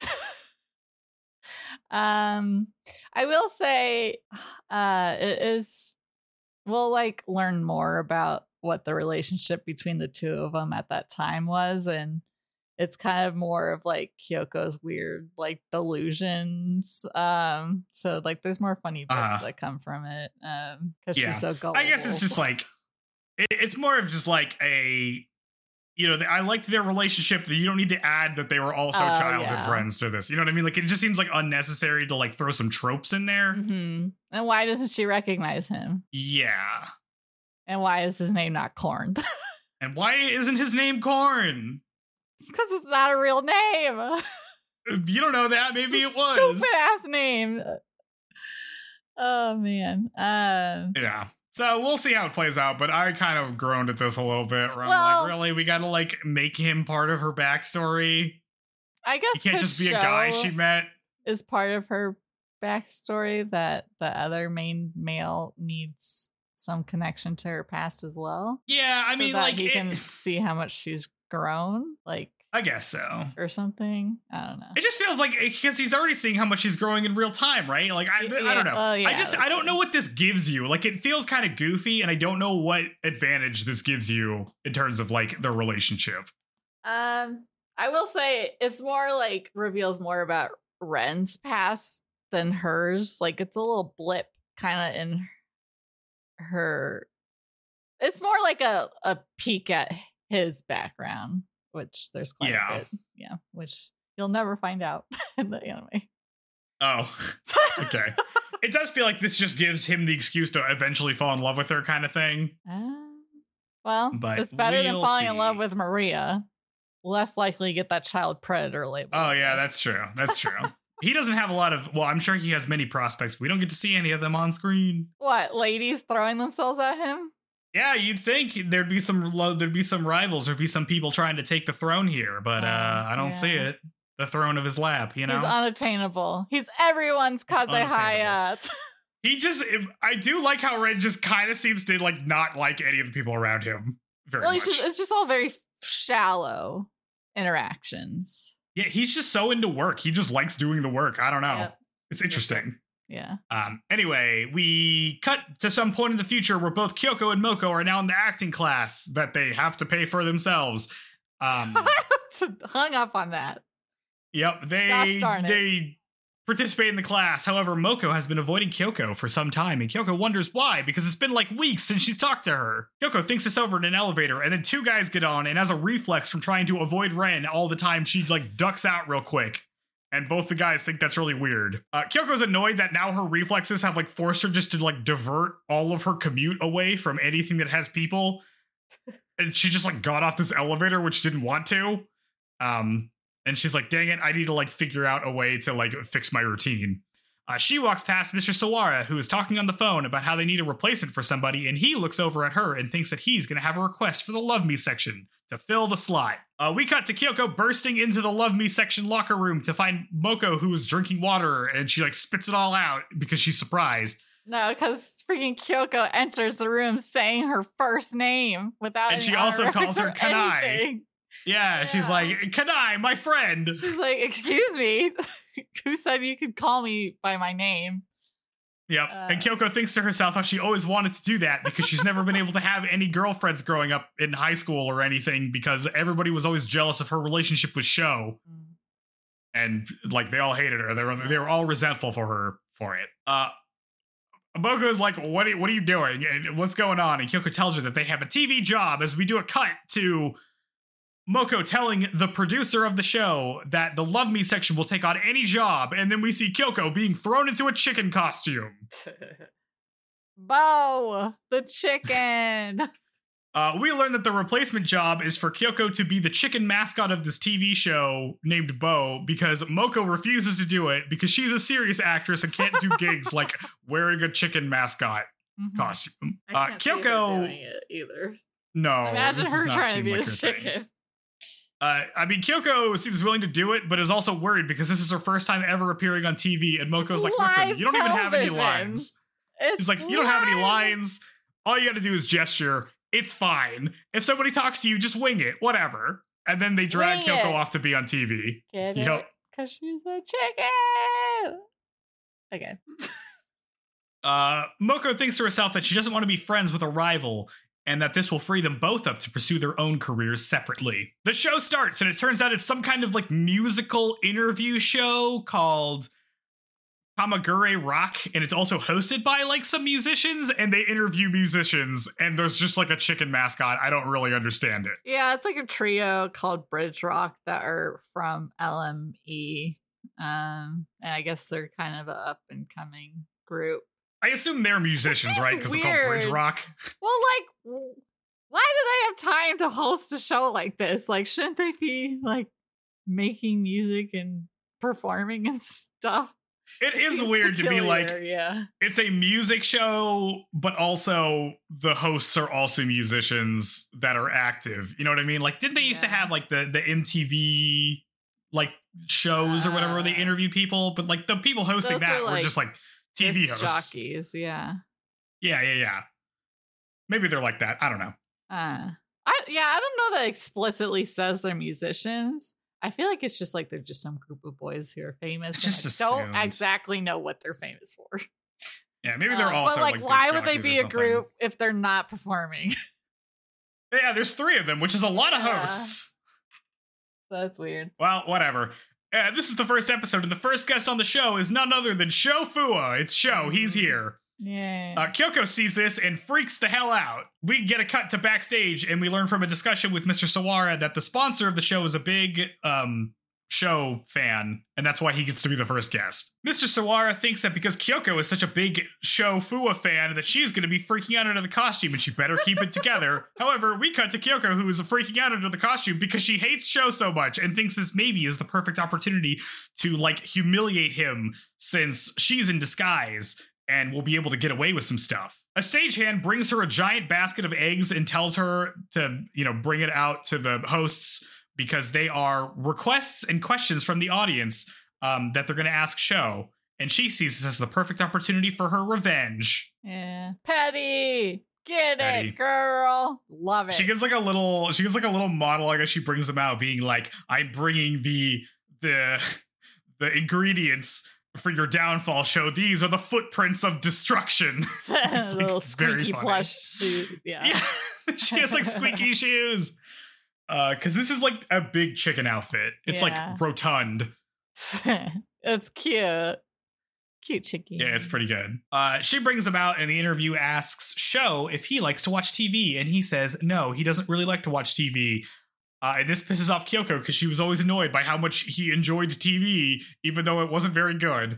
Um, I will say, uh, it is, we'll like learn more about what the relationship between the two of them at that time was. And it's kind of more of like Kyoko's weird, like delusions. Um, so like there's more funny bits uh, that come from it. Um, cause yeah. she's so gullible. I guess it's just like, it, it's more of just like a, you know, I liked their relationship that you don't need to add that they were also uh, childhood yeah. friends to this. You know what I mean? Like, it just seems like unnecessary to like throw some tropes in there. Mm-hmm. And why doesn't she recognize him? Yeah. And why is his name not Korn? And why isn't his name Korn? It's because it's not a real name. You don't know that. Maybe it was. Stupid ass name. Oh, man. Um, yeah. So we'll see how it plays out, but I kind of groaned at this a little bit where well, I'm like, really? We gotta like make him part of her backstory? I guess he can't just be a guy she met. Is part of her backstory that the other main male needs some connection to her past as well. Yeah, I so mean, that like he it, can see how much she's grown. Like, I guess so. Or something. I don't know. It just feels like, because he's already seeing how much she's growing in real time, right? Like, I, yeah, I don't know. uh, yeah, I just, I don't true. know what this gives you. Like, it feels kind of goofy, and I don't know what advantage this gives you in terms of, like, their relationship. Um, I will say it's more, like, reveals more about Ren's past than hers. Like, it's a little blip kind of in her. It's more like a, a peek at his background. Which there's quite yeah. a bit. Yeah. Which you'll never find out in the anime. Oh, okay. It does feel like this just gives him the excuse to eventually fall in love with her kind of thing. Um, Well, But it's better than we'll falling in see. love with Maria. Less likely to get that child predator label. Oh, yeah, that's true. That's true. He doesn't have a lot of, well, I'm sure he has many prospects. We don't get to see any of them on screen. What, ladies throwing themselves at him? Yeah, you'd think there'd be some lo- there'd be some rivals, there'd be some people trying to take the throne here, but uh, Uh, I don't yeah. see it. The throne of his lap, you know? He's unattainable. He's everyone's Kaze unattainable. Hayat. He just, I do like how Ren just kind of seems to like not like any of the people around him very Well, much. it's just, it's just all very shallow interactions. Yeah, he's just so into work. He just likes doing the work. I don't know. Yep. It's interesting. Yeah. Um, anyway, we cut to some point in the future where both Kyoko and Moko are now in the acting class that they have to pay for themselves. Um, Hung up on that. yep, they Gosh darn it. they participate in the class. However, Moko has been avoiding Kyoko for some time, and Kyoko wonders why, because it's been like weeks since she's talked to her. Kyoko thinks this over in an elevator, and then two guys get on, and as a reflex from trying to avoid Ren all the time, she like ducks out real quick. And both the guys think that's really weird. Uh, Kyoko's annoyed that now her reflexes have like forced her just to like divert all of her commute away from anything that has people. And she just like got off this elevator, which didn't want to. Um, and she's like, dang it, I need to like figure out a way to like fix my routine. Uh, she walks past Mister Sawara, who is talking on the phone about how they need a replacement for somebody, and he looks over at her and thinks that he's going to have a request for the Love Me section to fill the slot. Uh, we cut to Kyoko bursting into the Love Me section locker room to find Moko, who is drinking water, and she like spits it all out because she's surprised. No, because freaking Kyoko enters the room saying her first name without And any she also honorifics calls her or Kanai. anything. Yeah, Yeah. she's like, Kanai, my friend. She's like, excuse me, who said you could call me by my name? Yep. Uh, and Kyoko thinks to herself how she always wanted to do that because she's never been able to have any girlfriends growing up in high school or anything because everybody was always jealous of her relationship with Sho. And like they all hated her. They were they were all resentful for her for it. Uh Moko's like, what are, what are you doing? And what's going on? And Kyoko tells her that they have a T V job as we do a cut to Moko telling the producer of the show that the Love Me section will take on any job, and then we see Kyoko being thrown into a chicken costume. Bo, the chicken. Uh, we learn that the replacement job is for Kyoko to be the chicken mascot of this T V show named Bo because Moko refuses to do it because she's a serious actress and can't do gigs like wearing a chicken mascot Mhm. costume. I Uh, can't see her Kyoko, doing it either. no. Imagine this does her not trying to seem be like a her thing. chicken. Uh, I mean, Kyoko seems willing to do it, but is also worried because this is her first time ever appearing on T V. And Moko's like, listen, Live you don't even have any television. lines. It's She's like, you don't have any live. lines. All you got to do is gesture. It's fine. If somebody talks to you, just wing it. Whatever. And then they drag Wing Kyoko it. off to be on T V. Get Yep. it? Because she's a chicken. Okay. Uh, Moko thinks to herself that she doesn't want to be friends with a rival and that this will free them both up to pursue their own careers separately. The show starts, and it turns out it's some kind of like musical interview show called Kamagure Rock, and it's also hosted by like some musicians, and they interview musicians, and there's just like a chicken mascot. I don't really understand it. Yeah, it's like a trio called Bridge Rock that are from L M E. Um, and I guess they're kind of a up and coming group. I assume they're musicians, Seems right? Because they're called Bridge weird. Rock. Well, like, w- why do they have time to host a show like this? Like, shouldn't they be like making music and performing and stuff? It is seems weird to be like, peculiar, yeah. it's a music show, but also the hosts are also musicians that are active. You know what I mean? Like, didn't they used to Yeah. have like the the M T V like shows or whatever where they Uh, interview people, but like the people hosting those that were, were like, just like T V Disc hosts. jockeys, yeah. Yeah, yeah, yeah. Maybe they're like that. I don't know. Uh, I yeah, I don't know that explicitly says they're musicians. I feel like it's just like they're just some group of boys who are famous. It's just and I don't assumed. exactly know what they're famous for. Yeah, maybe they're Uh, also but like, like why disc would they jockeys be or a something. group if they're not performing? Yeah, there's three of them, which is a lot of Yeah. hosts. That's weird. Well, whatever. Uh, this is the first episode, and the first guest on the show is none other than Sho Fua. It's Sho. He's here. Yeah. Uh, Kyoko sees this and freaks the hell out. We get a cut to backstage, and we learn from a discussion with Mister Sawara that the sponsor of the show is a big um, show fan, and that's why he gets to be the first guest. Mister Sawara thinks that because Kyoko is such a big show F U A fan that she's going to be freaking out under the costume and she better keep it together. However, we cut to Kyoko, who is freaking out under the costume because she hates show so much and thinks this maybe is the perfect opportunity to like humiliate him since she's in disguise and will be able to get away with some stuff. A stagehand brings her a giant basket of eggs and tells her to, you know, bring it out to the hosts because they are requests and questions from the audience um, that they're going to ask Sho. And she sees this as the perfect opportunity for her revenge. Yeah. Patty, get Patty. it, girl. Love it. She gives like a little, she gives like a little monologue as she brings them out, being like, I'm bringing the, the, the ingredients for your downfall, Sho. These are the footprints of destruction. It's little like very squeaky funny. plush shoe. Yeah. Yeah. She has like squeaky shoes. Uh, cause this is like a big chicken outfit. It's Yeah. like rotund. It's cute. Cute chicken. Yeah, it's pretty good. Uh, she brings him out and the interview asks Sho if he likes to watch T V. And he says, no, he doesn't really like to watch T V. Uh, and this pisses off Kyoko because she was always annoyed by how much he enjoyed T V, even though it wasn't very good.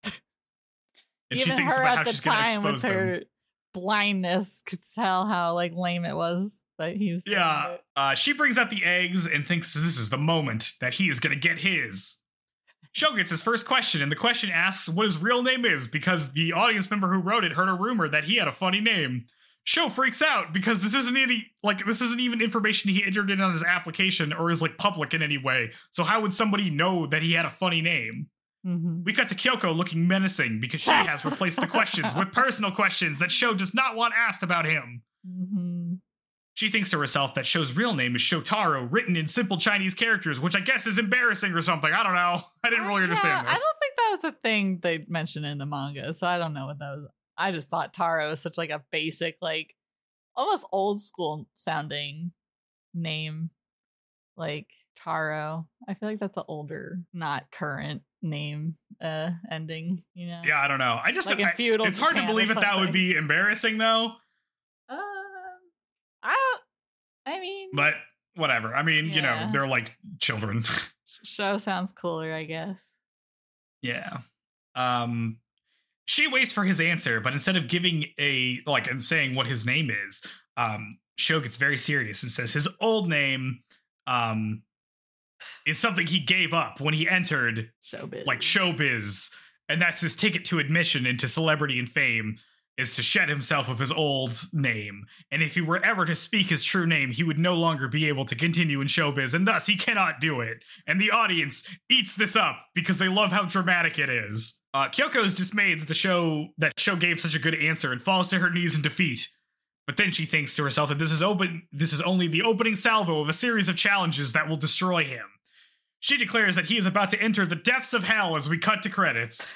And Even she thinks her about at how the she's going to time expose with her them. blindness could tell how like lame it was that he was. saying Yeah, it. uh, she brings out the eggs and thinks this is the moment that he is going to get his. Sho gets his first question, and the question asks what his real name is because the audience member who wrote it heard a rumor that he had a funny name. Sho freaks out because this isn't any like this isn't even information he entered in on his application or is like public in any way. So how would somebody know that he had a funny name? Mhm. We cut to Kyoko looking menacing because she has replaced the questions with personal questions that Sho does not want asked about him. Mhm. She thinks to herself that Sho's real name is Shotaro, written in simple Chinese characters, which I guess is embarrassing or something. I don't know. I didn't really Uh, understand yeah, I this. don't think that was a thing they mentioned in the manga, so I don't know what that was. I just thought Taro was such like a basic, like almost old school sounding name, like Taro. I feel like that's an older, not current name uh ending. You know? Yeah, I don't know. I just Like in I- feudal it's hard to Japan or believe that that would something. be embarrassing though. Um, I don't. I mean, But whatever. I mean, you know, Yeah. they're like children. show sounds cooler, I guess. Yeah. Um she waits for his answer, but instead of giving a like and saying what his name is, um, Sho gets very serious and says his old name um is something he gave up when he entered Showbiz, like showbiz, and that's his ticket to admission into celebrity and fame is to shed himself of his old name. And if he were ever to speak his true name, he would no longer be able to continue in showbiz, and thus he cannot do it. And the audience eats this up because they love how dramatic it is. Uh, Kyoko is dismayed that the show that Sho gave such a good answer and falls to her knees in defeat. But then she thinks to herself that this is open. This is only the opening salvo of a series of challenges that will destroy him. She declares that he is about to enter the depths of hell as we cut to credits.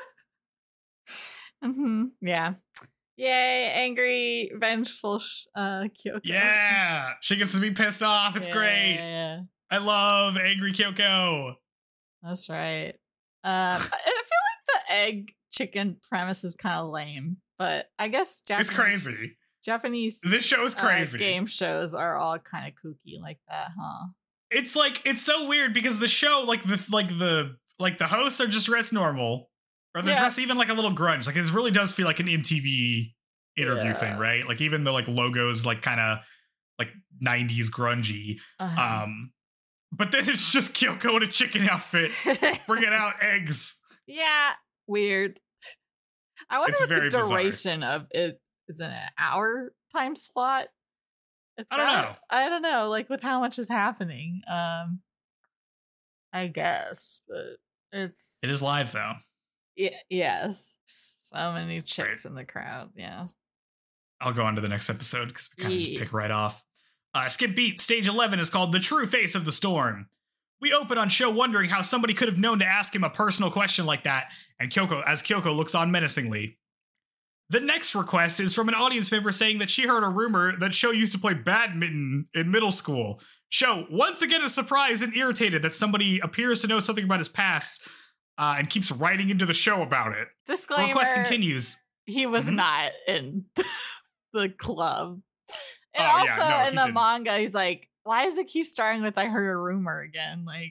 Mm-hmm. Yeah. Yay, angry, vengeful sh- uh, Kyoko. Yeah, she gets to be pissed off. It's Yeah, great. Yeah, yeah. I love angry Kyoko. That's right. Um, I I feel like the egg chicken premise is kind of lame, but I guess Japanese, It's crazy. Japanese This show is uh, crazy. game shows are all kind of kooky like that, huh? It's like it's so weird because the show, like the like the like the hosts are just dressed normal, or they're Yeah. dressed even like a little grunge. Like it really does feel like an M T V interview Yeah. thing, right? Like even the like logos like kind of like nineties grungy. Uh-huh. Um, but then it's just Kyoko in a chicken outfit bringing out eggs. Yeah, weird. I wonder It's what the very bizarre. duration of it is. It an hour time slot? It's I don't gotta- know. I don't know. Like with how much is happening. Um, I guess, but it's It is live though. yeah, yes. So many chicks in the crowd. Yeah. I'll go on to the next episode because we kind of just Yeah. pick right off. Uh, skip beat, stage eleven is called The True Face of the Storm. We open on Sho wondering how somebody could have known to ask him a personal question like that, and Kyoko, as Kyoko looks on menacingly. The next request is from an audience member saying that she heard a rumor that Sho used to play badminton in middle school. Sho once again is surprised and irritated that somebody appears to know something about his past uh, and keeps writing into the show about it. The Disclaimer. request continues. He was Mhm. not in the club. And Oh, also yeah, no, in he the didn't. manga, he's like, why does it keep starting with I heard a rumor again? Like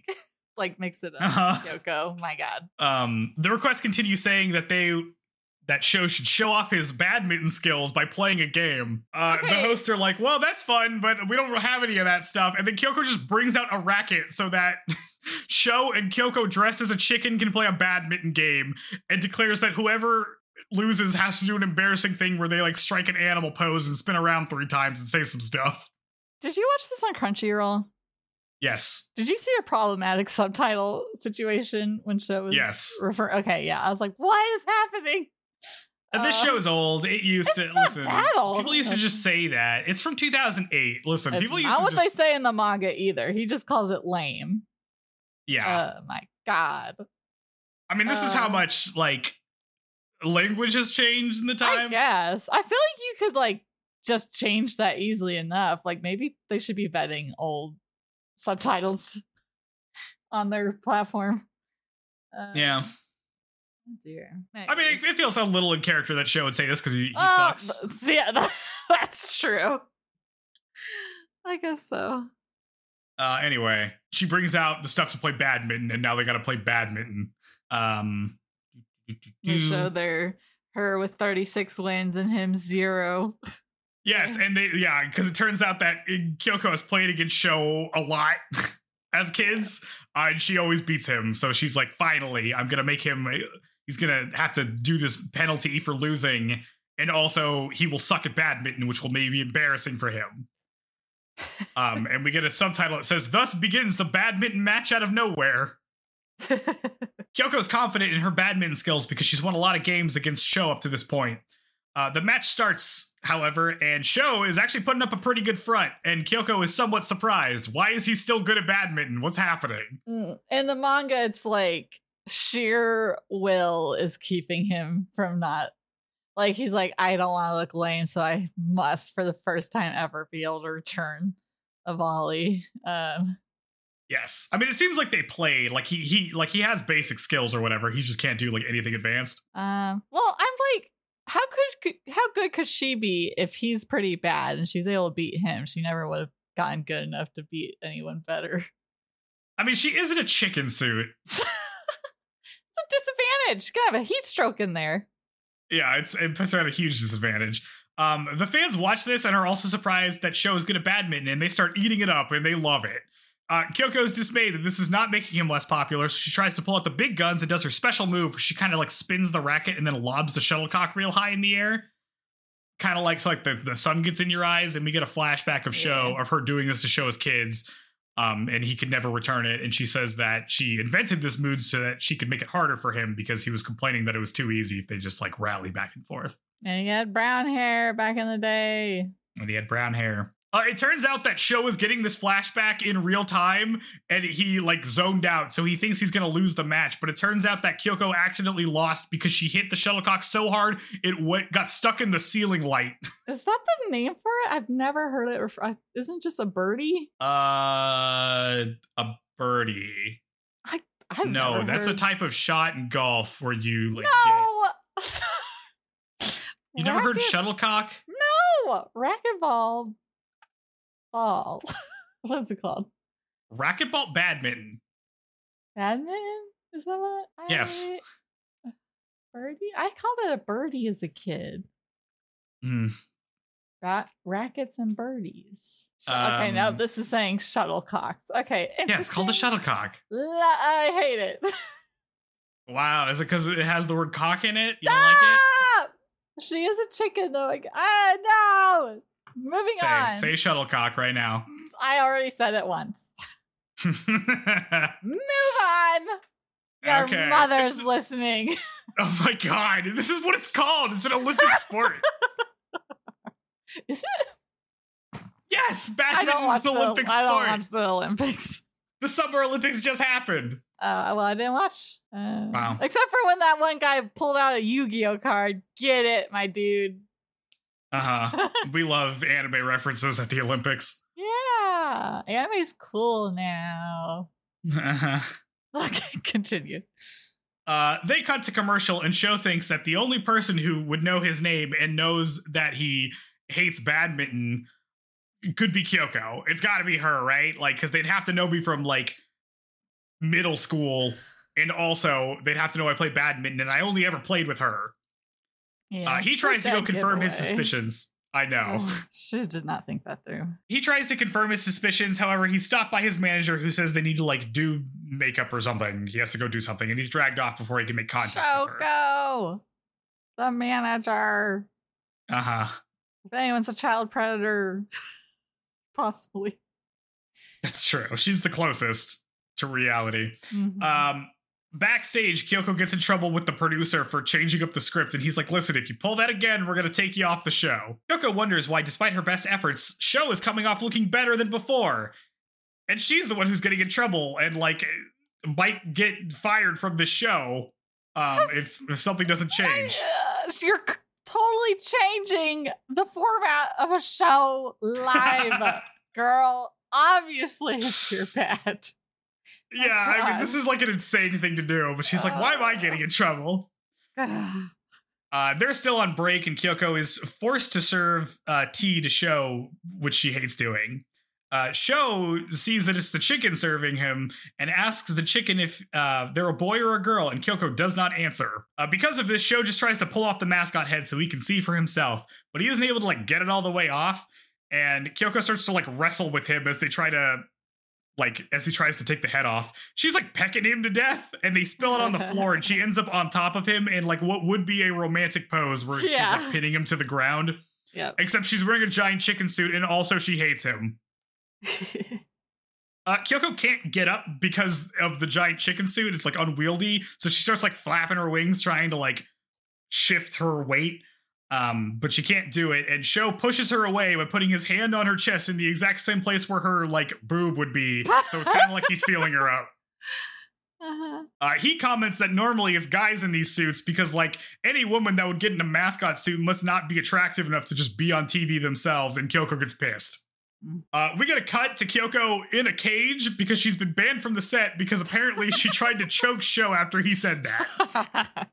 like mix it up. Uh-huh. Kyoko, my God. Um, the request continues saying that they that Sho should show off his badminton skills by playing a game. Uh, Okay. The hosts are like, well, that's fun, but we don't have any of that stuff. And then Kyoko just brings out a racket so that Sho and Kyoko dressed as a chicken can play a badminton game, and declares that whoever loses has to do an embarrassing thing where they like strike an animal pose and spin around three times and say some stuff. Did you watch this on Crunchyroll? Yes. Did you see a problematic subtitle situation when Sho was Yes. refer? Okay, yeah. I was like, what is happening? And this Uh, show's old. It used to it's not listen. that old. People used to just say that. It's from two thousand eight. Listen, It's people used not to what just they say in the manga either. He just calls it lame. yeah. Oh my God. I mean, this is how uh, much like language has changed in the I time. guess. I feel like you could like just change that easily enough. Like maybe they should be vetting old subtitles on their platform. Uh, Yeah. Oh dear. I mean, it, it feels a little in character that Sho would say this because he, he Uh, sucks. th- yeah, that- that's true. I guess so. Uh, anyway, she brings out the stuff to play badminton, and now they got to play badminton. Um, They show their her with thirty-six wins and him zero. yes, and they yeah, because it turns out that Kyoko has played against Sho a lot as kids, uh, and she always beats him. So she's like, finally, I'm gonna make him. He's gonna have to do this penalty for losing, and also he will suck at badminton, which will maybe be embarrassing for him. Um, and we get a subtitle that says, "Thus begins the badminton match out of nowhere." Kyoko's confident in her badminton skills because she's won a lot of games against Sho up to this point. Uh, the match starts, however, and Sho is actually putting up a pretty good front, and Kyoko is somewhat surprised. Why is he still good at badminton? What's happening? Mm, in the manga, it's like sheer will is keeping him from not. Like, he's like, I don't want to look lame, so I must, for the first time ever, be able to return a volley. Um, Yes. I mean, it seems like they play, like he he like he has basic skills or whatever. He just can't do like anything advanced. um, well, I'm like, how could how good could she be if he's pretty bad and she's able to beat him? She never would have gotten good enough to beat anyone better. I mean, she is in a chicken suit. It's a disadvantage. You gotta have a heat stroke in there. Yeah, it's it puts her at a huge disadvantage. Um, the fans watch this and are also surprised that Sho is good at badminton, and they start eating it up, and they love it. Uh, Kyoko is dismayed that this is not making him less popular, so she tries to pull out the big guns and does her special move where she kind of like spins the racket and then lobs the shuttlecock real high in the air. Kind of like, so like the, the sun gets in your eyes, and we get a flashback of Sho, Yeah. of her doing this to Sho as kids, um, and he could never return it. And she says that she invented this mood so that she could make it harder for him because he was complaining that it was too easy if they just like rally back and forth. And he had brown hair back in the day. And he had brown hair. Uh, it turns out that Sho is getting this flashback in real time, and he like zoned out, so he thinks he's gonna lose the match. But it turns out that Kyoko accidentally lost because she hit the shuttlecock so hard it went, got stuck in the ceiling light. Is that the name for it? I've never heard it. Ref- I- Isn't it just a birdie? Uh, a birdie. I've no, never that's heard- a type of shot in golf where you like. No. Get, you never heard Racket- shuttlecock? No, racquetball ball. What's it called? Racquetball badminton. Badminton? Is that what? I, Yes. Birdie? I called it a birdie as a kid. Hmm. Ra- rackets and birdies. Sh- okay, now Um, this is saying shuttlecocks. Okay, Yeah, it's called a interesting. shuttlecock. La- I hate it. Wow, is it because it has the word cock in it? You don't like it? Stop! She is a chicken though. Like, ah, no. Moving Say, on. say shuttlecock right now. I already said it once. Move on. Your Okay, mother's it's- listening. Oh my god, this is what it's called. It's an Olympic sport. Is it? Yes, I don't watch badminton's an the Olympic I don't sport. watch the Olympics. The Summer Olympics just happened. Uh, well, I didn't watch. Uh, Wow. Except for when that one guy pulled out a Yu-Gi-Oh card. Get it, my dude. Uh-huh. We love anime references at the Olympics. Yeah, anime's cool now. Uh-huh. Okay, continue. Uh, they cut to commercial, and Sho thinks that the only person who would know his name and knows that he hates badminton could be Kyoko. It's got to be her, right? Like, because they'd have to know me from like middle school, and also they'd have to know I play badminton, and I only ever played with her. Yeah, Uh, he tries to go confirm his giveaway. suspicions. I know. Oh, she did not think that through. He tries to confirm his suspicions. However, he's stopped by his manager, who says they need to like do makeup or something. He has to go do something, and he's dragged off before he can make contact with her. Shoko, the manager. Uh huh. If anyone's a child predator, possibly. That's true. She's the closest to reality. Mhm. Um, backstage, Kyoko gets in trouble with the producer for changing up the script, and he's like, listen, if you pull that again, we're going to take you off the show. Kyoko wonders why, despite her best efforts, Sho is coming off looking better than before. And she's the one who's getting in trouble and, like, might get fired from the show um, if, if something doesn't change. Uh, you're c- totally changing the format of a show live, girl. Obviously, it's your bad. Yeah, I mean, this is like an insane thing to do, but she's like, why am I getting in trouble? Uh, they're still on break, and Kyoko is forced to serve uh, tea to Sho, which she hates doing. Uh, Sho sees that it's the chicken serving him and asks the chicken if uh, they're a boy or a girl, and Kyoko does not answer. Uh, because of this, Sho just tries to pull off the mascot head so he can see for himself, but he isn't able to like get it all the way off, and Kyoko starts to like wrestle with him as they try to like, as he tries to take the head off. She's like pecking him to death, and they spill it on the floor, and she ends up on top of him in like what would be a romantic pose where Yeah. she's like pinning him to the ground. Yep. Except she's wearing a giant chicken suit, and also she hates him. Uh, Kyoko can't get up because of the giant chicken suit. It's like unwieldy, so she starts like flapping her wings, trying to like shift her weight. Um, but she can't do it, and Sho pushes her away by putting his hand on her chest in the exact same place where her, like, boob would be, so it's kind of like he's feeling her out. Uh-huh. Uh, he comments that normally it's guys in these suits because, like, any woman that would get in a mascot suit must not be attractive enough to just be on T V themselves, and Kyoko gets pissed. Uh, we get a cut to Kyoko in a cage because she's been banned from the set because apparently she tried to choke Sho after he said that.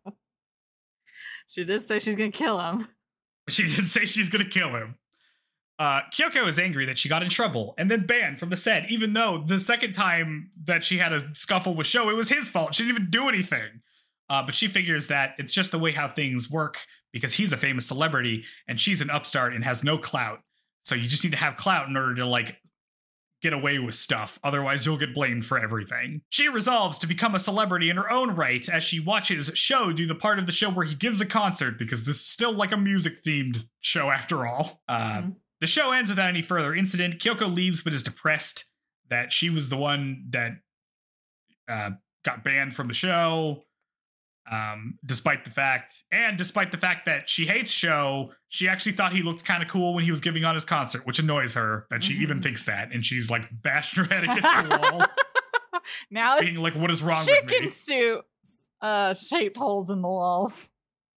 She did say she's gonna kill him. She did say she's gonna kill him. Uh, Kyoko is angry that she got in trouble and then banned from the set, even though the second time that she had a scuffle with Sho, it was his fault. She didn't even do anything. Uh, but she figures that it's just the way how things work because he's a famous celebrity and she's an upstart and has no clout. So you just need to have clout in order to, like, get away with stuff. Otherwise, you'll get blamed for everything. She resolves to become a celebrity in her own right as she watches Sho do the part of the show where he gives a concert, because this is still like a music-themed show after all. Uh, mm-hmm. The show ends without any further incident. Kyoko leaves but is depressed that she was the one that uh, got banned from the show. Um, despite the fact, and despite the fact that she hates Sho, she actually thought he looked kind of cool when he was giving on his concert, which annoys her that she mm-hmm. even thinks that, and she's like bashing her head against the wall. Now being it's like, "What is wrong with me?" Chicken suits, uh, shaped holes in the walls.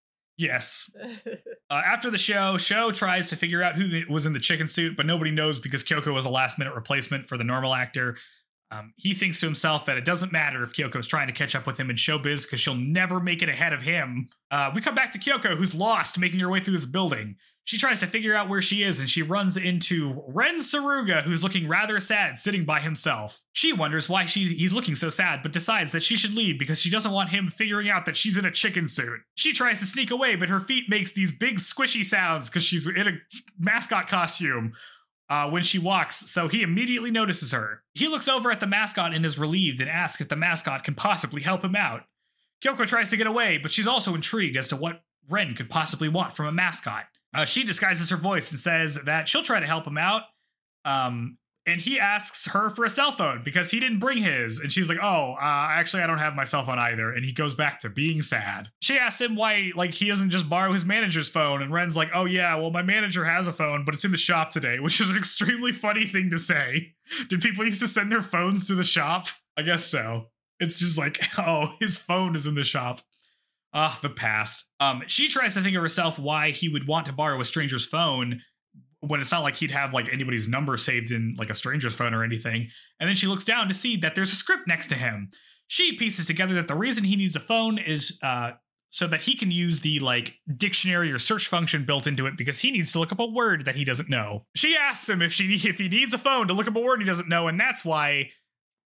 Yes. uh, after the show, Sho tries to figure out who was in the chicken suit, but nobody knows because Kyoko was a last-minute replacement for the normal actor. Um, he thinks to himself that it doesn't matter if Kyoko's trying to catch up with him in showbiz because she'll never make it ahead of him. Uh, we come back to Kyoko, who's lost, making her way through this building. She tries to figure out where she is, and she runs into Ren Saruga, who's looking rather sad, sitting by himself. She wonders why she, he's looking so sad, but decides that she should leave because she doesn't want him figuring out that she's in a chicken suit. She tries to sneak away, but her feet makes these big squishy sounds because she's in a mascot costume. Uh, when she walks, so he immediately notices her. He looks over at the mascot and is relieved and asks if the mascot can possibly help him out. Kyoko tries to get away, but she's also intrigued as to what Ren could possibly want from a mascot. Uh, she disguises her voice and says that she'll try to help him out. Um, and he asks her for a cell phone because he didn't bring his. And she's like, oh, uh, actually, I don't have my cell phone either. And he goes back to being sad. She asks him why, like, he doesn't just borrow his manager's phone. And Ren's like, oh, yeah, well, my manager has a phone, but it's in the shop today, which is an extremely funny thing to say. Did people used to send their phones to the shop? I guess so. It's just like, oh, his phone is in the shop. Ah, the past. Um, she tries to think of herself why he would want to borrow a stranger's phone when it's not like he'd have like anybody's number saved in like a stranger's phone or anything. And then she looks down to see that there's a script next to him. She pieces together that the reason he needs a phone is uh, so that he can use the like dictionary or search function built into it because he needs to look up a word that he doesn't know. She asks him if she if he needs a phone to look up a word he doesn't know, and that's why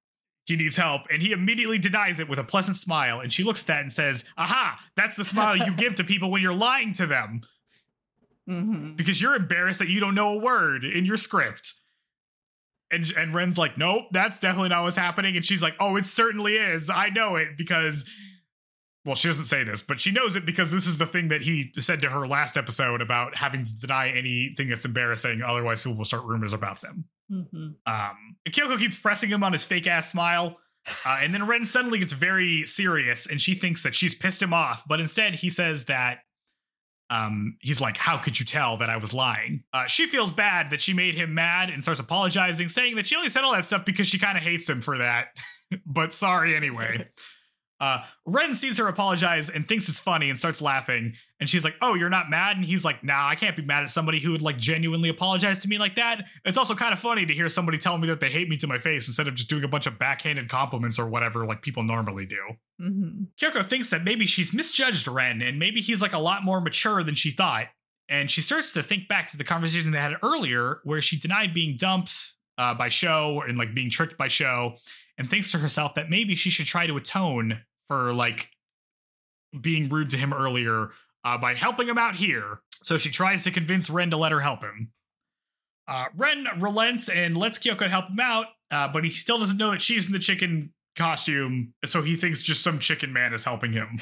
he needs help, and he immediately denies it with a pleasant smile. And she looks at that and says, aha, that's the smile you give to people when you're lying to them. Mm-hmm. Because you're embarrassed that you don't know a word in your script. And, and Ren's like, nope, that's definitely not what's happening. And she's like, oh, it certainly is. I know it because, well, she doesn't say this, but she knows it because this is the thing that he said to her last episode about having to deny anything that's embarrassing. Otherwise, people will start rumors about them. Mm-hmm. Um, Kyoko keeps pressing him on his fake ass smile. Uh, and then Ren suddenly gets very serious and she thinks that she's pissed him off. But instead, he says that Um, he's like, how could you tell that I was lying? Uh, she feels bad that she made him mad and starts apologizing, saying that she only said all that stuff because she kind of hates him for that. But sorry anyway. Uh, Ren sees her apologize and thinks it's funny and starts laughing. And she's like, oh, you're not mad? And he's like, nah, I can't be mad at somebody who would like genuinely apologize to me like that. It's also kind of funny to hear somebody tell me that they hate me to my face instead of just doing a bunch of backhanded compliments or whatever like people normally do. Mm-hmm. Kyoko thinks that maybe she's misjudged Ren and maybe he's like a lot more mature than she thought. And she starts to think back to the conversation they had earlier where she denied being dumped uh, by Sho and like being tricked by Sho, and thinks to herself that maybe she should try to atone for like being rude to him earlier uh, by helping him out here. So she tries to convince Ren to let her help him. Uh, Ren relents and lets Kyoko help him out, uh, but he still doesn't know that she's in the chicken costume, so he thinks just some chicken man is helping him.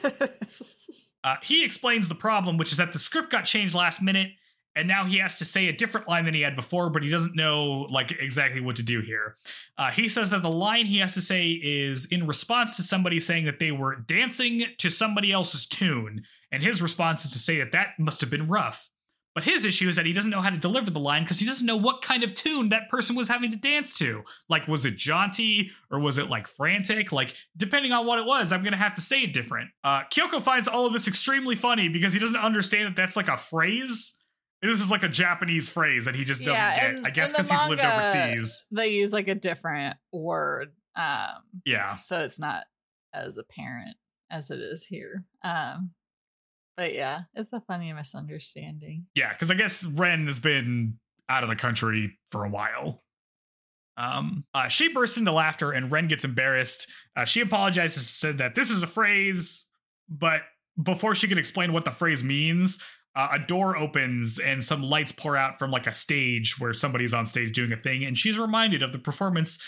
uh, he explains the problem, which is that the script got changed last minute, and now he has to say a different line than he had before, but he doesn't know like exactly what to do here. Uh, he says that the line he has to say is in response to somebody saying that they were dancing to somebody else's tune, and his response is to say that that must have been rough. But his issue is that he doesn't know how to deliver the line because he doesn't know what kind of tune that person was having to dance to. Like, was it jaunty or was it like frantic? Like, depending on what it was, I'm going to have to say it different. Uh, Kyoko finds all of this extremely funny because he doesn't understand that that's like a phrase. This is like a Japanese phrase that he just doesn't yeah, get. in, I guess because he's lived overseas. They use like a different word. Um, yeah. So it's not as apparent as it is here. Um, But yeah, it's a funny misunderstanding. Yeah, because I guess Ren has been out of the country for a while. Um, uh, she bursts into laughter and Ren gets embarrassed. Uh, she apologizes and said that this is a phrase, but before she can explain what the phrase means, uh, a door opens and some lights pour out from like a stage where somebody's on stage doing a thing. And she's reminded of the performance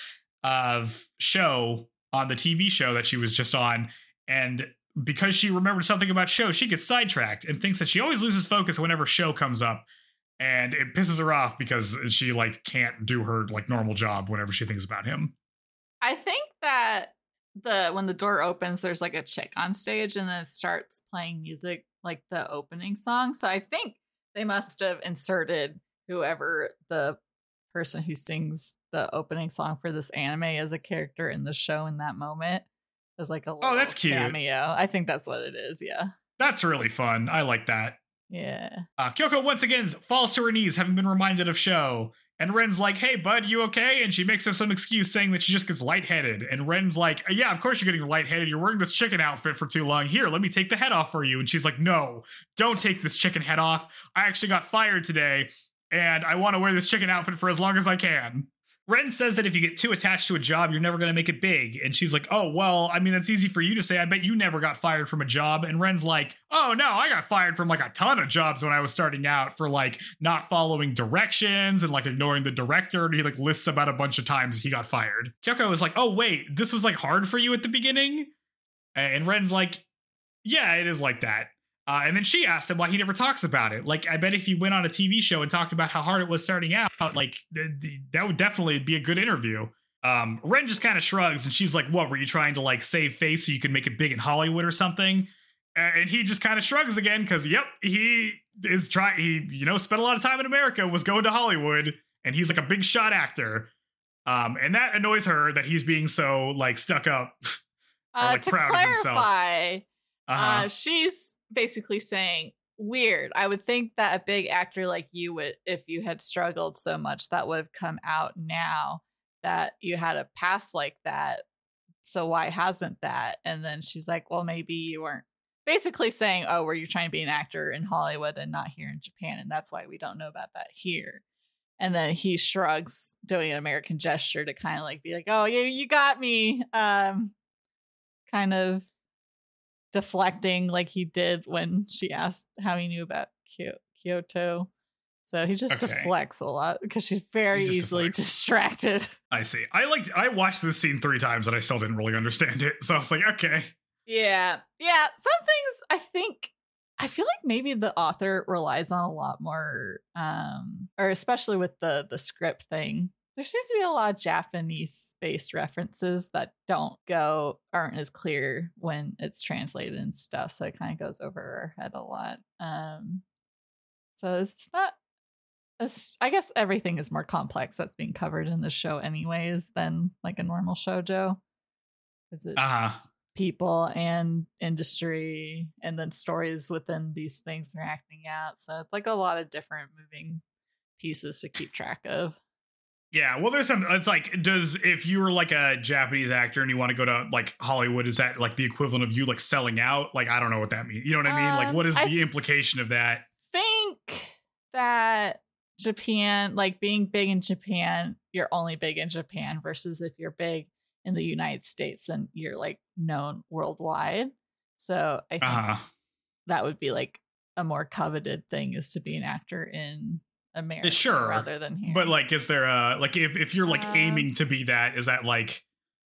of Sho on the T V show that she was just on. And because she remembered something about Sho, she gets sidetracked and thinks that she always loses focus whenever Sho comes up, and it pisses her off because she like can't do her like normal job whenever she thinks about him. I think that the when the door opens, there's like a chick on stage, and then it starts playing music like the opening song. So I think they must have inserted whoever the person who sings the opening song for this anime as a character in the show in that moment. As like a oh, that's cute cameo. I think that's what it is. Yeah, that's really fun. I like that. Yeah. Uh, Kyoko once again falls to her knees, having been reminded of Sho. And Ren's like, "Hey, bud, you okay?" And she makes up some excuse saying that she just gets lightheaded. And Ren's like, "Yeah, of course you're getting lightheaded. You're wearing this chicken outfit for too long. Here, let me take the head off for you." And she's like, "No, don't take this chicken head off. I actually got fired today, and I want to wear this chicken outfit for as long as I can." Ren says that if you get too attached to a job, you're never going to make it big. And she's like, oh, well, I mean, that's easy for you to say. I bet you never got fired from a job. And Ren's like, oh, no, I got fired from like a ton of jobs when I was starting out for like not following directions and like ignoring the director. And he like lists about a bunch of times he got fired. Kyoko was like, oh, wait, this was like hard for you at the beginning? And Ren's like, yeah, it is like that. Uh, and then she asked him why he never talks about it. Like, I bet if he went on a T V show and talked about how hard it was starting out, like, th- th- that would definitely be a good interview. Um, Ren just kind of shrugs, and she's like, what, were you trying to, like, save face so you could make it big in Hollywood or something? And he just kind of shrugs again, because, yep, he is trying, he, you know, spent a lot of time in America, was going to Hollywood, and he's, like, a big shot actor. Um, and that annoys her that he's being so, like, stuck up. or, like, uh, to proud clarify, of himself. Uh-huh. Uh, she's basically saying, weird. I would think that a big actor like you would, if you had struggled so much, that would have come out now that you had a past like that. So why hasn't that? And then she's like, well, maybe you weren't. Basically saying, oh, were you trying to be an actor in Hollywood and not here in Japan? And that's why we don't know about that here. And then he shrugs, doing an American gesture to kind of like be like, oh, you, you got me. Um, kind of deflecting like he did when she asked how he knew about Kyoto. So he just okay. deflects a lot because she's very easily deflects. distracted. I see. I like. I watched this scene three times and I still didn't really understand it. So I was like, okay. Yeah. Yeah. Some things I think, I feel like maybe the author relies on a lot more, um, or especially with the, the script thing. There seems to be a lot of Japanese based references that don't go, aren't as clear when it's translated and stuff. So it kind of goes over our head a lot. Um, so it's not, I guess everything is more complex that's being covered in the show anyways than like a normal shoujo. Because it's uh-huh. people and industry and then stories within these things they're acting out. So it's like a lot of different moving pieces to keep track of. Yeah, well, there's some, it's like, does, if you were like a Japanese actor and you want to go to like Hollywood, is that like the equivalent of you like selling out? Like, I don't know what that means. You know what I mean? Um, like, what is I the implication of that? Think that Japan, like being big in Japan, you're only big in Japan versus if you're big in the United States, then you're like known worldwide. So I think uh-huh. that would be like a more coveted thing is to be an actor in America sure. rather than here. But like, is there a, like, if, if you're like uh, aiming to be that, is that like,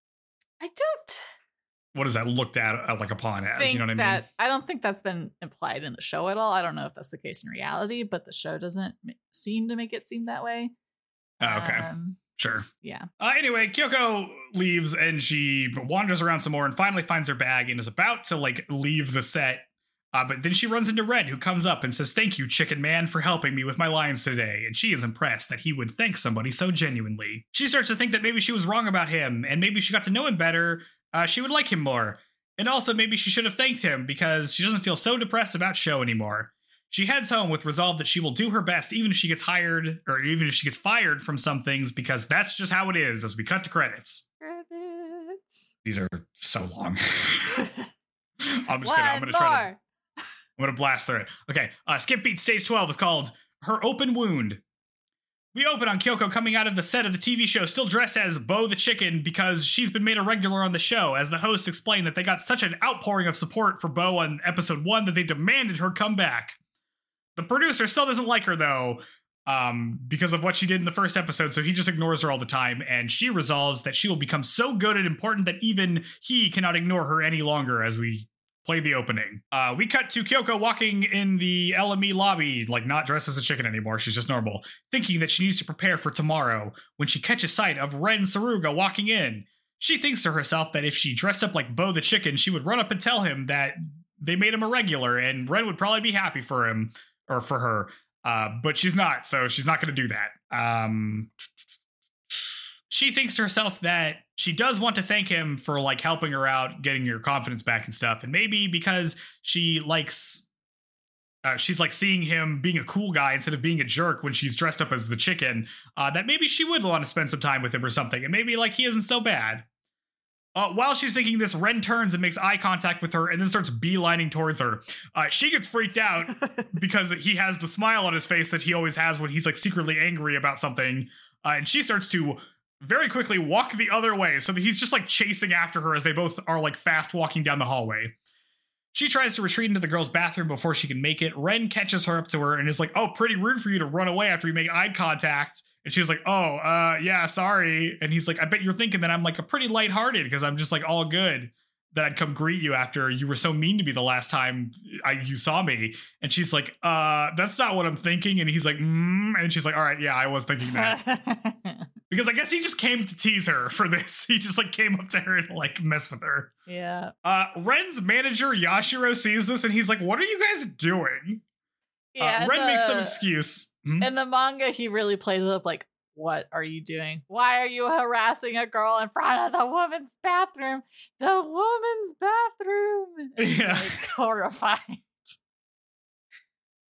I don't, what is that looked at uh, like upon as, you know what I mean? That, I don't think that's been implied in the show at all. I don't know if that's the case in reality, but the show doesn't seem to make it seem that way. Uh, okay. Um, sure. Yeah. Uh, anyway, Kyoko leaves and she wanders around some more and finally finds her bag and is about to like leave the set. Uh, but then she runs into Ren, who comes up and says, "Thank you, Chicken Man, for helping me with my lines today." And she is impressed that he would thank somebody so genuinely. She starts to think that maybe she was wrong about him and maybe she got to know him better. Uh, she would like him more. And also maybe she should have thanked him because she doesn't feel so depressed about Sho anymore. She heads home with resolve that she will do her best even if she gets hired or even if she gets fired from some things because that's just how it is as we cut to credits. Credits. These are so long. I'm just One gonna, I'm gonna try more. to I'm gonna blast through it. Okay, uh, Skip Beat Stage twelve is called Her Open Wound. We open on Kyoko coming out of the set of the T V show still dressed as Bo the Chicken because she's been made a regular on the show, as the hosts explain that they got such an outpouring of support for Bo on episode one that they demanded her come back. The producer still doesn't like her, though, um, because of what she did in the first episode, so he just ignores her all the time, and she resolves that she will become so good and important that even he cannot ignore her any longer as we play the opening. Uh, we cut to Kyoko walking in the L M E lobby, like not dressed as a chicken anymore, she's just normal, thinking that she needs to prepare for tomorrow, when she catches sight of Ren Saruga walking in. She thinks to herself that if she dressed up like Bo the Chicken, she would run up and tell him that they made him a regular, and Ren would probably be happy for him, or for her, uh, but she's not, so she's not going to do that. Um... She thinks to herself that she does want to thank him for like helping her out, getting her confidence back and stuff. And maybe because she likes, uh, she's like seeing him being a cool guy instead of being a jerk when she's dressed up as the chicken, uh, that maybe she would want to spend some time with him or something. And maybe like he isn't so bad. Uh, while she's thinking this, Ren turns and makes eye contact with her and then starts beelining towards her. Uh, she gets freaked out because he has the smile on his face that he always has when he's like secretly angry about something. Uh, and she starts to very quickly walk the other way so that he's just like chasing after her as they both are like fast walking down the hallway. She tries to retreat into the girl's bathroom before she can make it. Ren catches her up to her and is like, "Oh, pretty rude for you to run away after you make eye contact." And she's like, "Oh, uh, yeah, sorry." And he's like, "I bet you're thinking that I'm like a pretty lighthearted because I'm just like all good, that I'd come greet you after you were so mean to me the last time I, you saw me." And she's like, uh, "That's not what I'm thinking." And he's like, mm. And she's like, "All right, yeah, I was thinking that." Because I guess he just came to tease her for this. He just like came up to her and like mess with her. Yeah. Uh, Ren's manager, Yashiro, sees this and he's like, "What are you guys doing?" Yeah, uh, Ren the, makes some excuse. Hmm? In the manga, he really plays it up like, "What are you doing? Why are you harassing a girl in front of the woman's bathroom? The woman's bathroom." And yeah. like, horrified.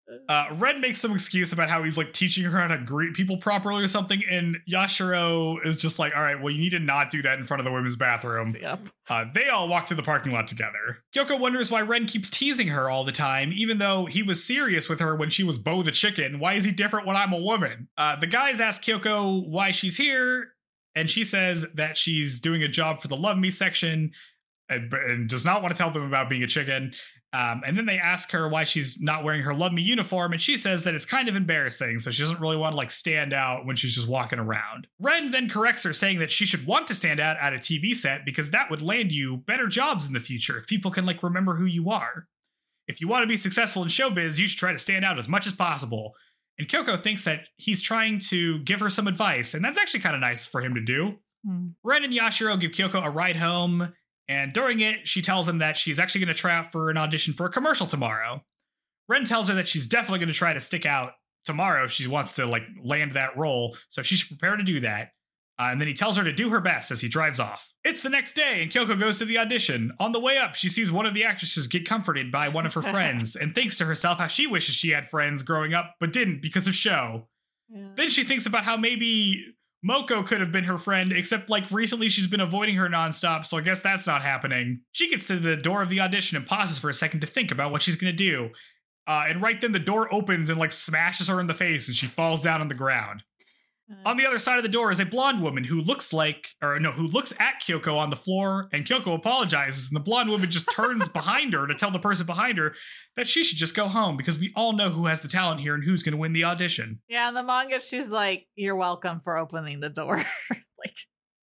Uh, Ren makes some excuse about how he's like teaching her how to greet people properly or something, and Yashiro is just like, all right, well, you need to not do that in front of the women's bathroom. Yep. Uh, they all walk to the parking lot together. Kyoko wonders why Ren keeps teasing her all the time, even though he was serious with her when she was Bo the chicken. Why is he different when I'm a woman? Uh, the guys ask Kyoko why she's here, and she says that she's doing a job for the Love Me section and, and does not want to tell them about being a chicken. Um, and then they ask her why she's not wearing her Love Me uniform, and she says that it's kind of embarrassing, so she doesn't really want to like stand out when she's just walking around. Ren then corrects her, saying that she should want to stand out at a T V set because that would land you better jobs in the future if people can like remember who you are. If you want to be successful in showbiz, you should try to stand out as much as possible. And Kyoko thinks that he's trying to give her some advice, and that's actually kind of nice for him to do. Hmm. Ren and Yashiro give Kyoko a ride home, and during it, she tells him that she's actually going to try out for an audition for a commercial tomorrow. Ren tells her that she's definitely going to try to stick out tomorrow if she wants to like land that role, so she should prepare to do that. Uh, and then he tells her to do her best as he drives off. It's the next day, and Kyoko goes to the audition. On the way up, she sees one of the actresses get comforted by one of her friends and thinks to herself how she wishes she had friends growing up but didn't because of show. Yeah. Then she thinks about how maybe Moko could have been her friend, except like recently she's been avoiding her nonstop, so I guess that's not happening. She gets to the door of the audition and pauses for a second to think about what she's gonna do. Uh, and right then the door opens and like smashes her in the face and she falls down on the ground. Uh, On the other side of the door is a blonde woman who looks like, or no, who looks at Kyoko on the floor, and Kyoko apologizes, and the blonde woman just turns behind her to tell the person behind her that she should just go home because we all know who has the talent here and who's going to win the audition. yeah, in the manga, she's like, "You're welcome for opening the door," like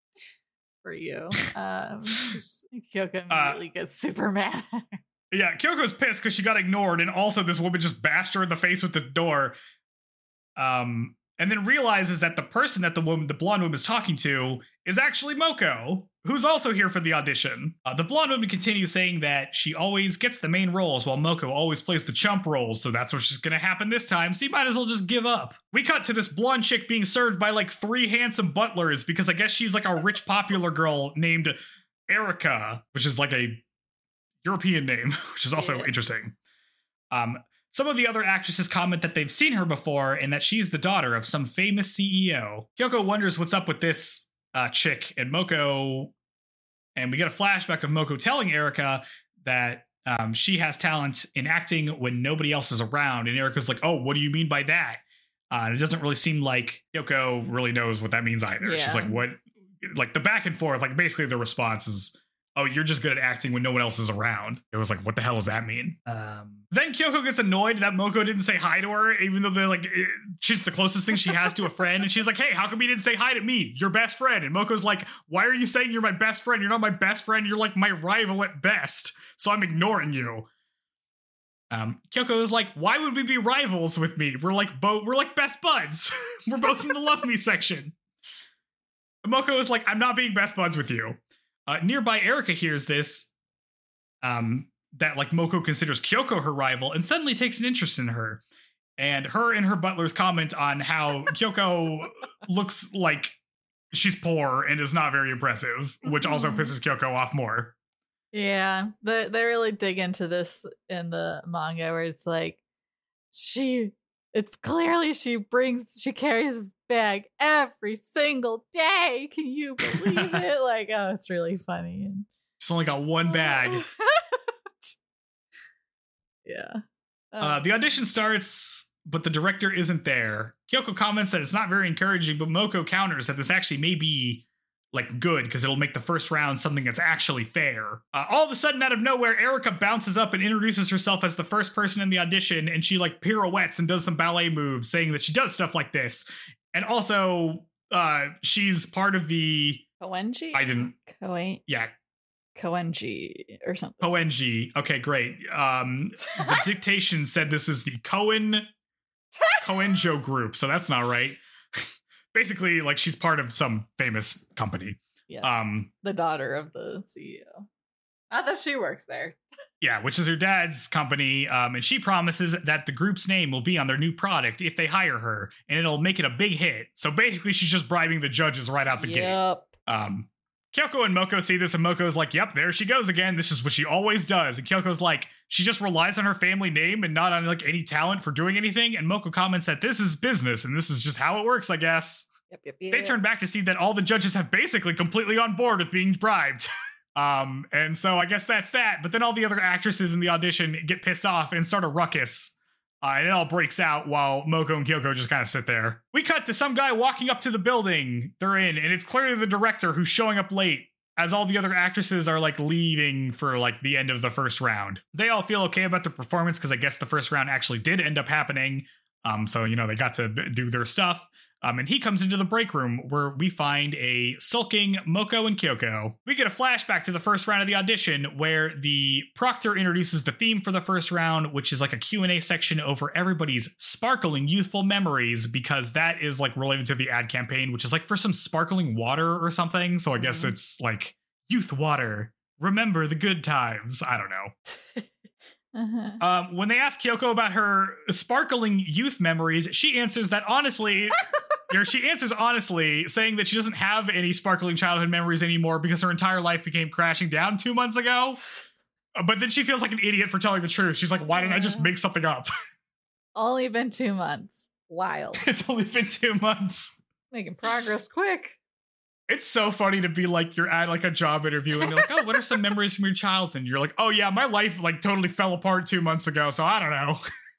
for you. Um, just, Kyoko immediately uh, gets super mad. Yeah, Kyoko's pissed because she got ignored, and also this woman just bashed her in the face with the door. Um. And then realizes that the person that the woman, the blonde woman is talking to is actually Moko, who's also here for the audition. Uh, the blonde woman continues saying that she always gets the main roles while Moko always plays the chump roles, so that's what's just gonna happen this time, so you might as well just give up. We cut to this blonde chick being served by like three handsome butlers because I guess she's like a rich popular girl named Erica, which is like a European name, which is also yeah. interesting. Um, Some of the other actresses comment that they've seen her before and that she's the daughter of some famous C E O. Kyoko wonders what's up with this uh, chick and Moko, and we get a flashback of Moko telling Erica that um, she has talent in acting when nobody else is around, and Erica's like, oh, what do you mean by that? Uh, and it doesn't really seem like Kyoko really knows what that means either. Yeah. She's like, what? Like the back and forth, like basically the response is, oh, you're just good at acting when no one else is around. It was like, what the hell does that mean? Um, then Kyoko gets annoyed that Moko didn't say hi to her, even though they're like, it, she's the closest thing she has to a friend. And she's like, hey, how come you didn't say hi to me? Your best friend. And Moko's like, why are you saying you're my best friend? You're not my best friend. You're like my rival at best. So I'm ignoring you. Um, Kyoko is like, why would we be rivals with me? We're like both, we're like best buds. We're both in the Love Me section. And Moko is like, I'm not being best buds with you. Uh, nearby, Erica hears this, um, that like Moko considers Kyoko her rival and suddenly takes an interest in her. And her and her butlers comment on how Kyoko looks like she's poor and is not very impressive, which also pisses Kyoko off more. Yeah, they they really dig into this in the manga where it's like, she, it's clearly she brings, she carries this bag every single day. Can you believe it? Like, oh, it's really funny. And she's only got one bag. yeah. Um, Uh, the audition starts, but the director isn't there. Kyoko comments that it's not very encouraging, but Moko counters that this actually may be like good because it'll make the first round something that's actually fair. Uh, all of a sudden, out of nowhere, Erica bounces up and introduces herself as the first person in the audition, and she like pirouettes and does some ballet moves, saying that she does stuff like this. And also, uh, she's part of the Koenji? I didn't. Koen- Yeah. Koenji or something. Koenji. Okay, great. Um, the dictation said this is the Koen Koenjo group, so that's not right. Basically, like she's part of some famous company. Yeah. Um, the daughter of the C E O. Not that she works there. Yeah, which is her dad's company. Um, and she promises that the group's name will be on their new product if they hire her, and it'll make it a big hit. So basically, she's just bribing the judges right out the yep. gate. Um, Kyoko and Moko see this, and Moko's like, yep, there she goes again. This is what she always does. And Kyoko's like, she just relies on her family name and not on like any talent for doing anything. And Moko comments that this is business and this is just how it works, I guess. Yep, yep, yep. They turn back to see that all the judges have basically completely on board with being bribed. um, and so I guess that's that. But then all the other actresses in the audition get pissed off and start a ruckus. Uh, and it all breaks out while Moko and Kyoko just kind of sit there. We cut to some guy walking up to the building they're in, and it's clearly the director who's showing up late as all the other actresses are like leaving for like the end of the first round. They all feel okay about the performance because I guess the first round actually did end up happening. Um, so, you know, they got to b- do their stuff. Um, and he comes into the break room where we find a sulking Moko and Kyoko. We get a flashback to the first round of the audition where the proctor introduces the theme for the first round, which is like a Q and A section over everybody's sparkling youthful memories, because that is like related to the ad campaign, which is like for some sparkling water or something. So I guess mm-hmm. it's like youth water. Remember the good times. I don't know. Uh-huh. Um, when they ask Kyoko about her sparkling youth memories, she answers that honestly, or she answers honestly, saying that she doesn't have any sparkling childhood memories anymore because her entire life became crashing down two months ago. But then she feels like an idiot for telling the truth. She's like, why didn't I just make something up? Only been two months. Wild. It's only been two months. Making progress quick. It's so funny to be like, you're at like a job interview and they're like, oh, what are some memories from your childhood? And you're like, oh yeah, my life like totally fell apart two months ago. So I don't know.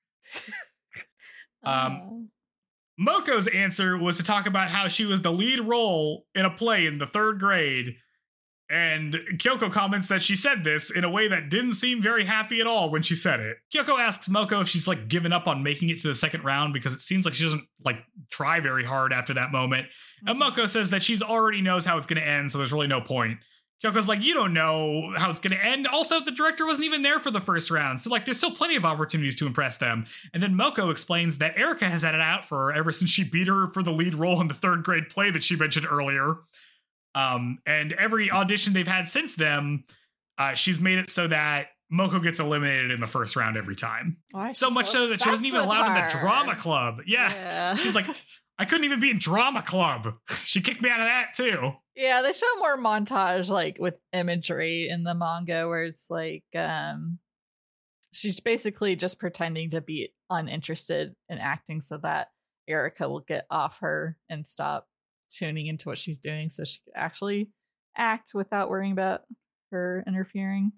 um, Moko's answer was to talk about how she was the lead role in a play in the third grade. And Kyoko comments that she said this in a way that didn't seem very happy at all when she said it. Kyoko asks Moko if she's like given up on making it to the second round because it seems like she doesn't like try very hard after that moment. And Moko says that she's already knows how it's going to end, so there's really no point. Kyoko's like, you don't know how it's going to end. Also, the director wasn't even there for the first round, so like there's still plenty of opportunities to impress them. And then Moko explains that Erica has had it out for her ever since she beat her for the lead role in the third grade play that she mentioned earlier. Um, and every audition they've had since then, uh, she's made it so that Moko gets eliminated in the first round every time. Why so much so, so that she wasn't even allowed her. in the drama club. Yeah. yeah. She's like, I couldn't even be in drama club. She kicked me out of that too. Yeah, they show more montage like with imagery in the manga where it's like um she's basically just pretending to be uninterested in acting so that Erica will get off her and stop tuning into what she's doing so she could actually act without worrying about her interfering.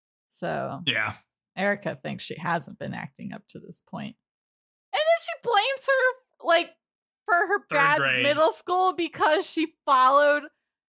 So yeah, Erica thinks she hasn't been acting up to this point. And then she blames her like for her Third bad grade. middle school because she followed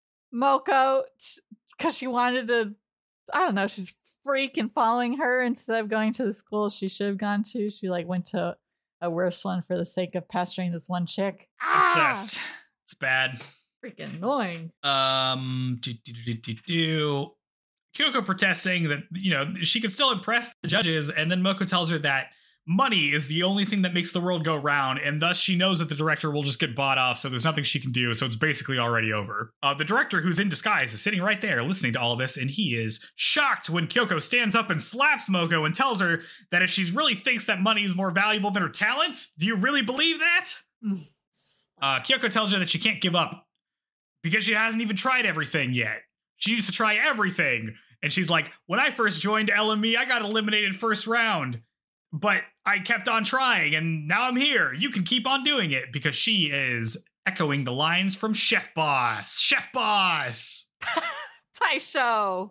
Moko because she wanted to, I don't know, she's freaking following her instead of going to the school she should have gone to. She like went to a worse one for the sake of pestering this one chick. Obsessed. Ah! It's bad. Freaking annoying. Um, do, do, do, do, do. Kyoko protests, saying that, you know, she can still impress the judges, and then Moko tells her that money is the only thing that makes the world go round, and thus she knows that the director will just get bought off, so there's nothing she can do, so it's basically already over. Uh, the director, who's in disguise, is sitting right there listening to all of this, and he is shocked when Kyoko stands up and slaps Moko and tells her that if she really thinks that money is more valuable than her talent, do you really believe that? Uh, Kyoko tells her that she can't give up because she hasn't even tried everything yet. She needs to try everything. And she's like, when I first joined L M E, I got eliminated first round, but I kept on trying and now I'm here. You can keep on doing it, because she is echoing the lines from Chef Boss. Chef Boss. Taisho.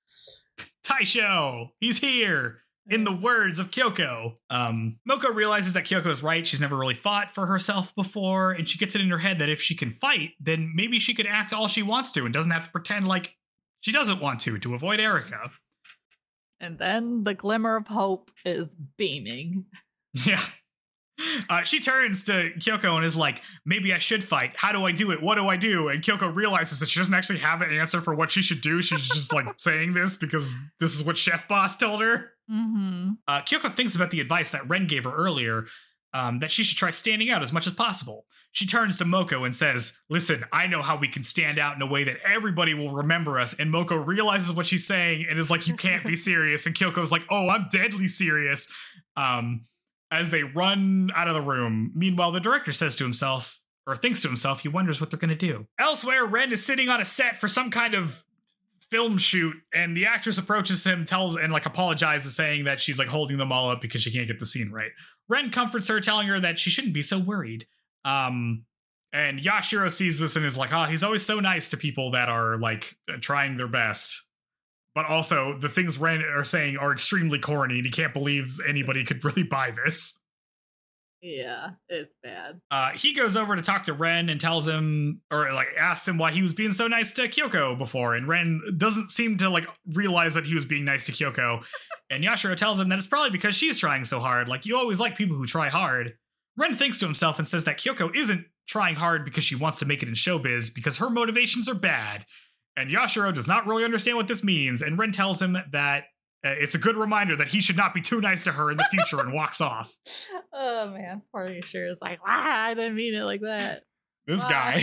Taisho. He's here. In the words of Kyoko. Um, Moko realizes that Kyoko is right. She's never really fought for herself before, and she gets it in her head that if she can fight, then maybe she could act all she wants to and doesn't have to pretend like she doesn't want to, to avoid Erica. And then the glimmer of hope is beaming. Yeah. Uh, she turns to Kyoko and is like, maybe I should fight. How do I do it? What do I do? And Kyoko realizes that she doesn't actually have an answer for what she should do. She's just like saying this because this is what Chef Boss told her. Mm-hmm. Uh, Kyoko thinks about the advice that Ren gave her earlier, um, that she should try standing out as much as possible. She turns to Moko and says, listen, I know how we can stand out in a way that everybody will remember us. And Moko realizes what she's saying and is like, you can't be serious. And Kyoko's like, oh, I'm deadly serious. Um, as they run out of the room. Meanwhile, the director says to himself, or thinks to himself, he wonders what they're going to do. Elsewhere, Ren is sitting on a set for some kind of film shoot, and the actress approaches him, tells and like apologizes, saying that she's like holding them all up because she can't get the scene right. Ren comforts her, telling her that she shouldn't be so worried. Um, and Yashiro sees this and is like, oh, he's always so nice to people that are like trying their best. But also the things Ren are saying are extremely corny, and he can't believe anybody could really buy this. Yeah, it's bad. Uh, he goes over to talk to Ren and tells him, or like asks him why he was being so nice to Kyoko before. And Ren doesn't seem to like realize that he was being nice to Kyoko. And Yashiro tells him that it's probably because she's trying so hard. Like, you always like people who try hard. Ren thinks to himself and says that Kyoko isn't trying hard because she wants to make it in showbiz, because her motivations are bad. And Yashiro does not really understand what this means. And Ren tells him that Uh, it's a good reminder that he should not be too nice to her in the future, and walks off. Oh, man. Poor Yashiro is like, ah, I didn't mean it like that. This wow. guy.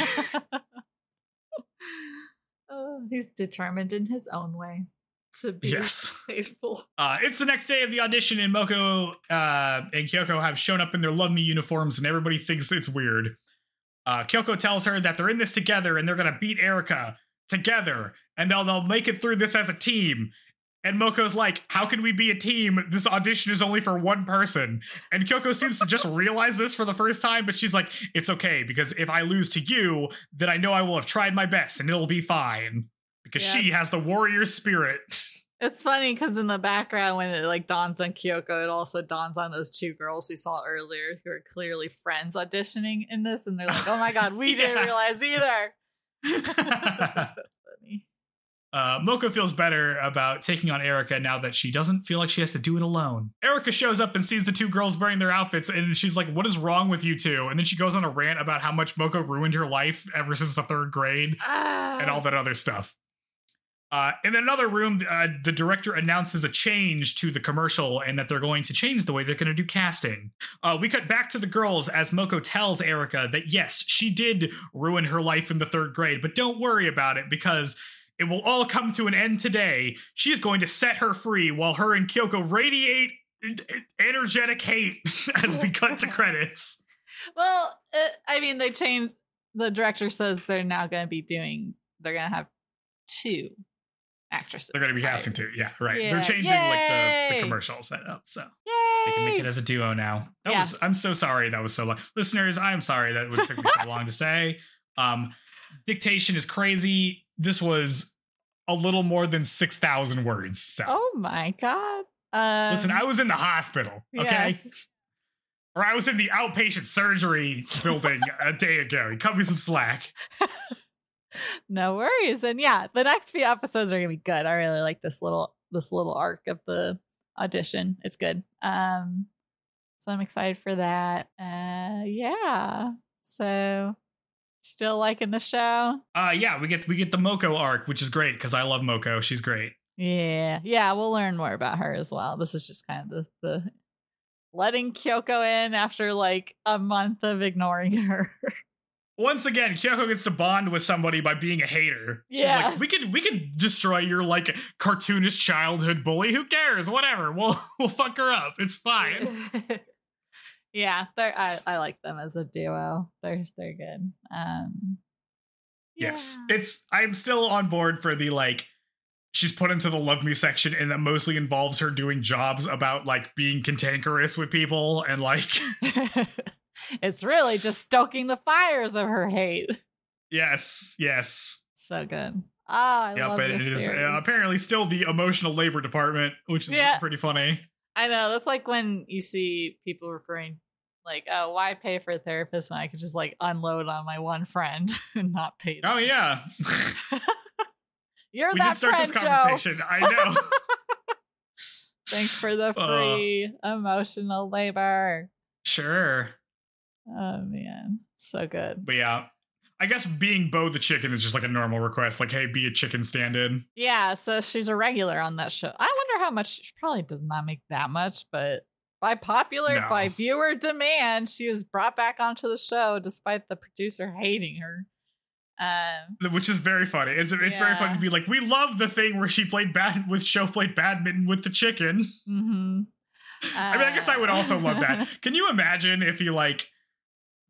Oh, he's determined in his own way to be yes. faithful. Uh, it's the next day of the audition, and Moko uh, and Kyoko have shown up in their Love Me uniforms, and everybody thinks it's weird. Uh, Kyoko tells her that they're in this together, and they're going to beat Erika together, and they'll, they'll make it through this as a team. And Moko's like, how can we be a team? This audition is only for one person. And Kyoko seems to just realize this for the first time, but she's like, it's okay, because if I lose to you, then I know I will have tried my best and it'll be fine. Because yeah, she has the warrior spirit. It's funny because in the background, when it like dawns on Kyoko, it also dawns on those two girls we saw earlier who are clearly friends auditioning in this. And they're like, oh my God, we yeah. didn't realize either. Funny. Uh, Moko feels better about taking on Erika now that she doesn't feel like she has to do it alone. Erika shows up and sees the two girls wearing their outfits, and she's like, what is wrong with you two? And then she goes on a rant about how much Moko ruined her life ever since the third grade ah. and all that other stuff. Uh, in another room, uh, the director announces a change to the commercial and that they're going to change the way they're going to do casting. Uh, we cut back to the girls as Moko tells Erika that, yes, she did ruin her life in the third grade, but don't worry about it because it will all come to an end today. She's going to set her free while her and Kyoko radiate energetic hate as we cut to credits. Well, uh, I mean, they changed. The director says they're now going to be doing, they're going to have two actresses. They're going to be right? casting two. Yeah, right. Yeah. They're changing Yay! like the, the commercial setup. So Yay! they can make it as a duo now. That yeah. was, I'm so sorry that was so long. Listeners, I am sorry that it took me so long to say. Um, dictation is crazy. This was a little more than six thousand words. So. Oh my God. Um, Listen, I was in the hospital, okay? Yes. Or I was in the outpatient surgery building a day ago. You cut me some slack. No worries. And yeah, the next few episodes are going to be good. I really like this little this little arc of the audition. It's good. Um, so I'm excited for that. Uh, yeah. So still liking the show? Uh yeah, we get we get the Moko arc, which is great because I love Moko. She's great. Yeah, yeah, we'll learn more about her as well. This is just kind of the, the letting Kyoko in after like a month of ignoring her. Once again, Kyoko gets to bond with somebody by being a hater. She's yes. like, we could we could destroy your like cartoonish childhood bully. Who cares? Whatever. We'll we'll fuck her up. It's fine. Yeah, they're I, I like them as a duo. They're they're good. Um yeah. Yes. It's I'm still on board for the like she's put into the Love Me section and that mostly involves her doing jobs about like being cantankerous with people and like it's really just stoking the fires of her hate. Yes, yes. So good. Oh, I yep, love and this it is series. uh, apparently still the emotional labor department, which is yeah. pretty funny. I know. That's like when you see people referring like, oh, why pay for a therapist when I could just like unload on my one friend and not pay them? Oh, yeah. You're we that did start friend, this conversation. Joe. I know. Thanks for the free uh, emotional labor. Sure. Oh, man. So good. But yeah, I guess being Bo the chicken is just like a normal request. Like, hey, be a chicken stand-in. Yeah, so she's a regular on that show. I wonder how much. She probably does not make that much, but by popular, no. by viewer demand, she was brought back onto the show despite the producer hating her. Um, Which is very funny. It's it's yeah. very funny to be like, we love the thing where she played bad with show played badminton with the chicken. Mm-hmm. Uh, I mean, I guess I would also love that. Can you imagine if you like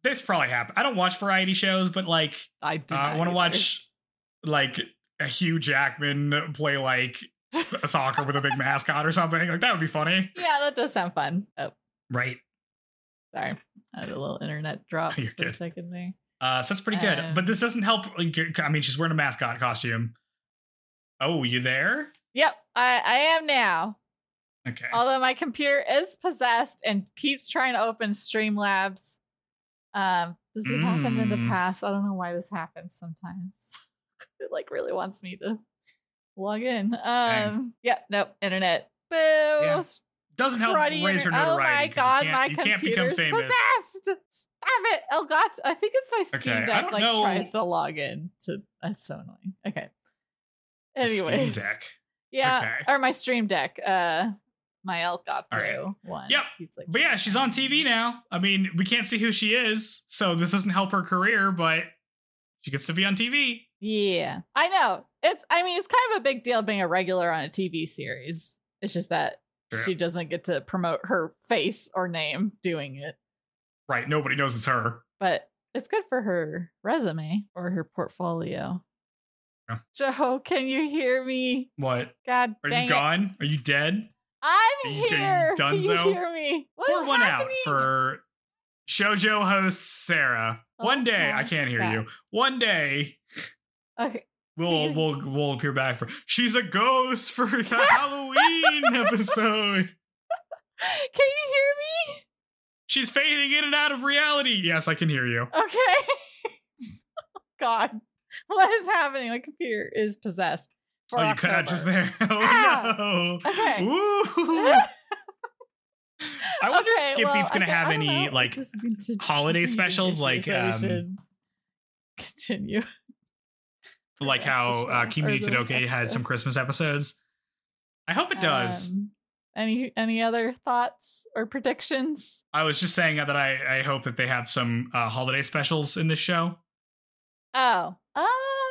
this probably happened. I don't watch variety shows, but like, I do. uh, I want to watch like a Hugh Jackman play like a soccer with a big mascot or something. Like that would be funny. Yeah, that does sound fun. Oh, right. Sorry, I had a little internet drop You're for good. a second there. Uh, so that's pretty good. Um, but this doesn't help. Like, I mean, she's wearing a mascot costume. Oh, you there? Yep, I, I am now. Okay. Although my computer is possessed and keeps trying to open Streamlabs. Um, this has mm. happened in the past. I don't know why this happens sometimes. It like really wants me to log in. Um, Dang. yeah, nope, internet. Boo. Yeah. Doesn't help raise her notoriety. Oh my god, my you computer's can't become famous. possessed. Stop it, Elgato. I think it's my Steam okay, Deck like know. tries to log in. To that's so annoying. Okay. Anyways. Steam Deck. Yeah, okay. or my Stream Deck. Uh, my Elgato right. one. Yep. Like, but yeah, she's on T V now. I mean, we can't see who she is, so this doesn't help her career, but she gets to be on T V. Yeah, I know. It's. I mean, it's kind of a big deal being a regular on a T V series. It's just that True. She doesn't get to promote her face or name doing it. Right. Nobody knows it's her. But it's good for her resume or her portfolio. Yeah. Joe, can you hear me? What? God Are dang you gone? it. Are you dead? I'm Are you, here. Are you can you hear me? What Pour one happening? out for Shoujo host Sarah. Oh, one day, I can't hear God. you. One day. Okay. We'll we'll we'll appear back for she's a ghost for the Halloween episode. Can you hear me? She's fading in and out of reality. Yes, I can hear you. Okay. God, what is happening? My computer is possessed. For oh, you October. cut out just there. Oh ah! no. Okay. Ooh. I wonder okay, if Skip well, Beat's gonna okay, have I don't any know. like to holiday specials, like um, should continue. Like how uh, Kimi Todoke had some Christmas episodes. I hope it does. Um, any any other thoughts or predictions? I was just saying that I, I hope that they have some uh, holiday specials in this show. Oh, um,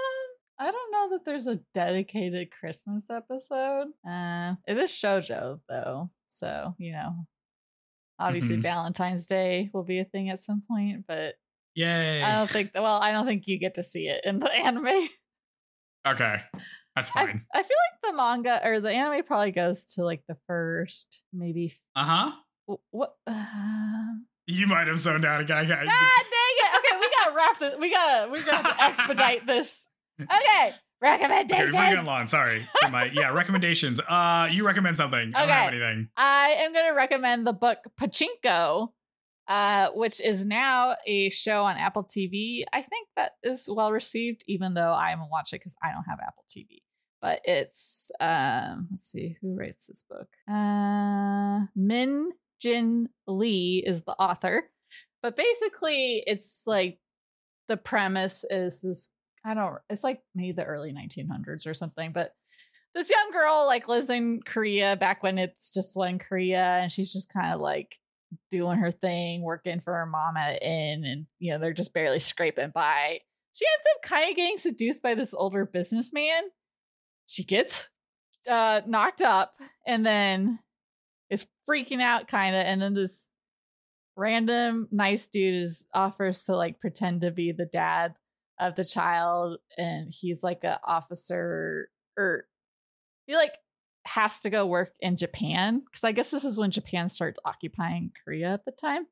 I don't know that there's a dedicated Christmas episode. Uh, it is shoujo though, so you know, obviously mm-hmm. Valentine's Valentine's Day will be a thing at some point, but yay! I don't think. Well, I don't think you get to see it in the anime. Okay, that's fine. I, I feel like the manga or the anime probably goes to like the first, maybe. Uh huh. What? Uh, you might have zoned out a guy. God dang it! Okay, we gotta wrap this. We gotta we gotta expedite this. Okay, recommendations. Okay, moving along. Sorry for my yeah recommendations. Uh, you recommend something? I don't okay. have anything. I am gonna recommend the book Pachinko. Uh, which is now a show on Apple T V. I think that is well received, even though I haven't watched it because I don't have Apple T V. But it's um, let's see who writes this book. Uh, Min Jin Lee is the author. But basically, it's like the premise is this. I don't. It's like maybe the early nineteen hundreds or something. But this young girl like lives in Korea back when it's just one Korea, and she's just kind of like doing her thing, working for her mom at an inn, and you know they're just barely scraping by. She ends up kind of getting seduced by this older businessman. She gets uh knocked up and then is freaking out kind of, and then this random nice dude is offers to like pretend to be the dad of the child, and he's like an officer, or he like has to go work in Japan, because I guess this is when Japan starts occupying Korea at the time.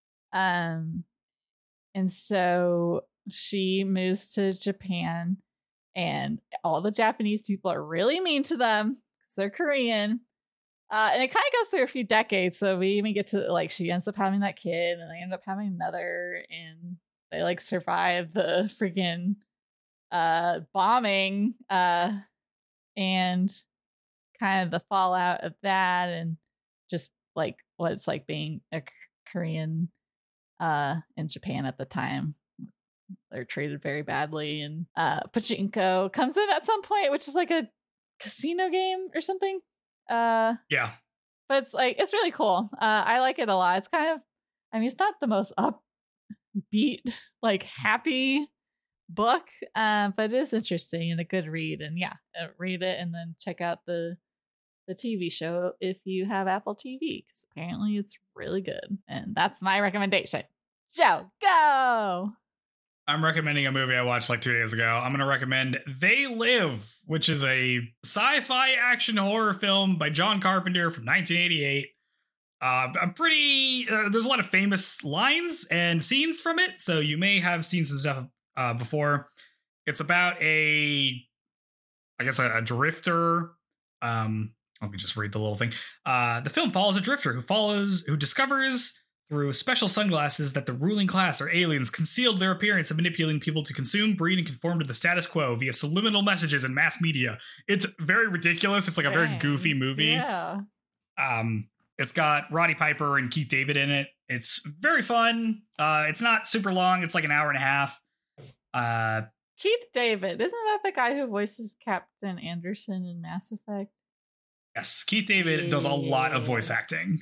Um, and so she moves to Japan, and all the Japanese people are really mean to them because they're Korean. Uh, and it kind of goes through a few decades. So we even get to like she ends up having that kid, and they end up having another, and they like survive the freaking uh, bombing uh, and kind of the fallout of that, and just like what it's like being a Korean uh in Japan at the time. They're treated very badly, and uh Pachinko comes in at some point, which is like a casino game or something. Uh yeah, but it's like it's really cool. uh I like it a lot. It's kind of, I mean, it's not the most upbeat like happy book, uh, but it is interesting and a good read. And yeah, uh, read it and then check out the the T V show if you have Apple T V, because apparently it's really good. And that's my recommendation. Joe, go. I'm recommending a movie I watched like two days ago. I'm going to recommend They Live, which is a sci-fi action horror film by John Carpenter from nineteen eighty-eight. Uh, a pretty, uh, there's a lot of famous lines and scenes from it, so you may have seen some stuff uh, before. It's about a, I guess, a, a drifter. Um, let me just read the little thing. Uh, the film follows a drifter who follows, who discovers through special sunglasses that the ruling class or aliens concealed their appearance of manipulating people to consume, breed, and conform to the status quo via subliminal messages and mass media. It's very ridiculous. It's like Dang. a very goofy movie. Yeah. Um, it's got Roddy Piper and Keith David in it. It's very fun. Uh, it's not super long. It's like an hour and a half. Uh, Keith David, isn't that the guy who voices Captain Anderson in Mass Effect? Yes, Keith David yeah. does a lot of voice acting.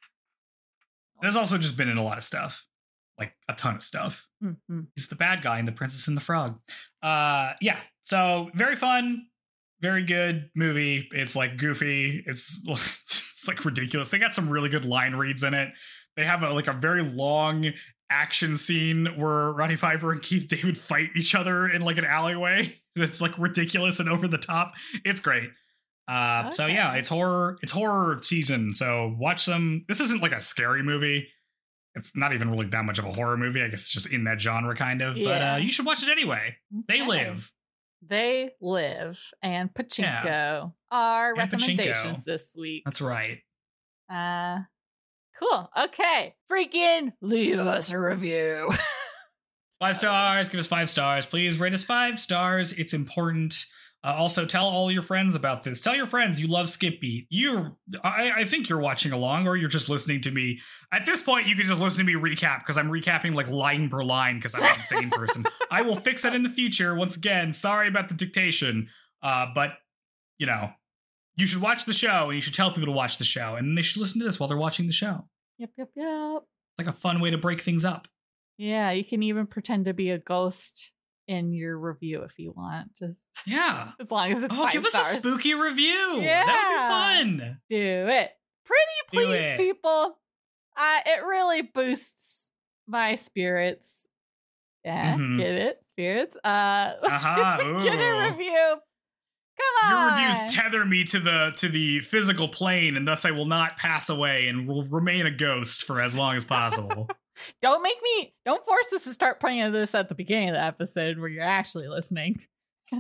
And has also just been in a lot of stuff, like a ton of stuff. Mm-hmm. He's the bad guy in The Princess and the Frog. Uh, yeah, so very fun, very good movie. It's like goofy. It's it's like ridiculous. They got some really good line reads in it. They have a, like a very long action scene where Roddy Piper and Keith David fight each other in like an alleyway. That's like ridiculous and over the top. It's great. Uh, okay. So yeah, it's horror. It's horror season. So watch some. This isn't like a scary movie. It's not even really that much of a horror movie. I guess it's just in that genre, kind of. Yeah. But uh, you should watch it anyway. Okay. They Live. They Live and Pachinko yeah. are and recommendations Pachinko. This week. That's right. Uh, cool. Okay, freaking leave us a review. Five stars. Give us five stars, please. Rate us five stars. It's important. Uh, also, tell all your friends about this. Tell your friends you love Skip Beat. You, I, I think you're watching along, or you're just listening to me. At this point, you can just listen to me recap, because I'm recapping like line per line, because I'm an insane person. I will fix that in the future. Once again, sorry about the dictation, uh, but, you know, you should watch the show, and you should tell people to watch the show, and they should listen to this while they're watching the show. Yep, yep, yep. It's like a fun way to break things up. Yeah, you can even pretend to be a ghost in your review if you want. Just yeah, as long as it's oh, five give stars. us a spooky review. Yeah, that would be fun. Do it, pretty please, Do it. people. Uh, it really boosts my spirits. Yeah, mm-hmm. Get it, spirits. Uh, uh-huh. Get a review. Come on. Your reviews tether me to the to the physical plane, and thus I will not pass away and will remain a ghost for as long as possible. Don't make me, don't force us to start playing this at the beginning of the episode where you're actually listening. oh,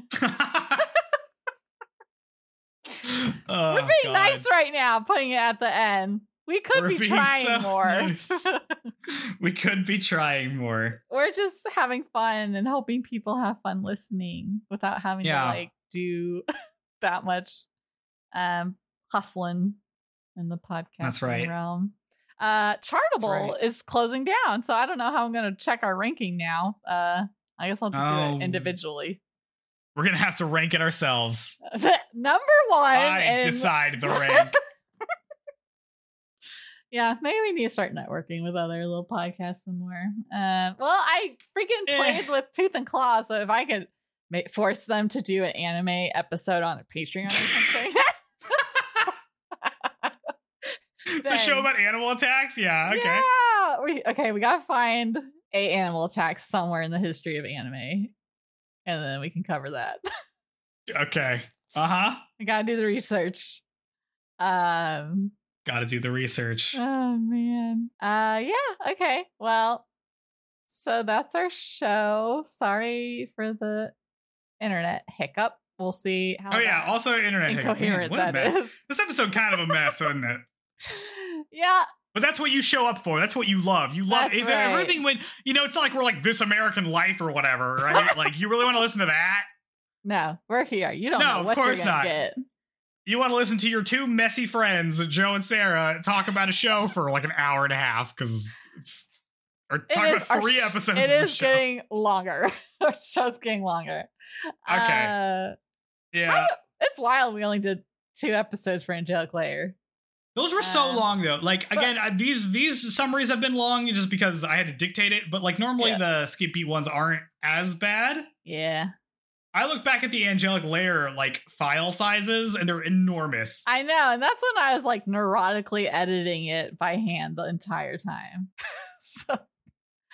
We're being God. nice right now, putting it at the end. We could We're be trying so more. Nice. We could be trying more. We're just having fun and hoping people have fun listening without having yeah. to like do that much um, hustling in the podcast That's right. realm. Uh, Chartable right. is closing down, so I don't know how I'm going to check our ranking now. Uh, I guess I'll just oh. do it individually. We're going to have to rank it ourselves. Number one. I and... decide the rank. Yeah, maybe we need to start networking with other little podcasts some more. Uh, well, I freaking played with Tooth and Claw, so if I could ma- force them to do an anime episode on a Patreon or something. The then, show about animal attacks? Yeah, okay. Yeah. We, okay, we gotta find a animal attack somewhere in the history of anime. And then we can cover that. Okay. Uh-huh. We gotta do the research. Um Gotta do the research. Oh man. Uh yeah, okay. Well, so that's our show. Sorry for the internet hiccup. We'll see how Oh yeah, also internet incoherent hiccup. Man, that is. This episode kind of a mess, wasn't it? Yeah. But that's what you show up for. That's what you love. You love if right. everything when you know, it's not like we're like This American Life or whatever, right? Like you really want to listen to that? No, we're here. You don't no, know what of course you're gonna not. get. You want to listen to your two messy friends, Joe and Sarah, talk about a show for like an hour and a half because it's or talk it about three sh- episodes. It of is the show. getting longer. Our show's getting longer. Okay. Uh, yeah. It's wild. We only did two episodes for Angelic Layer. Those were so uh, long though. Like but, again, I, these these summaries have been long just because I had to dictate it. But like normally yeah. the Skip Beat ones aren't as bad. Yeah. I look back at the Angelic Layer like file sizes and they're enormous. I know, and that's when I was like neurotically editing it by hand the entire time. So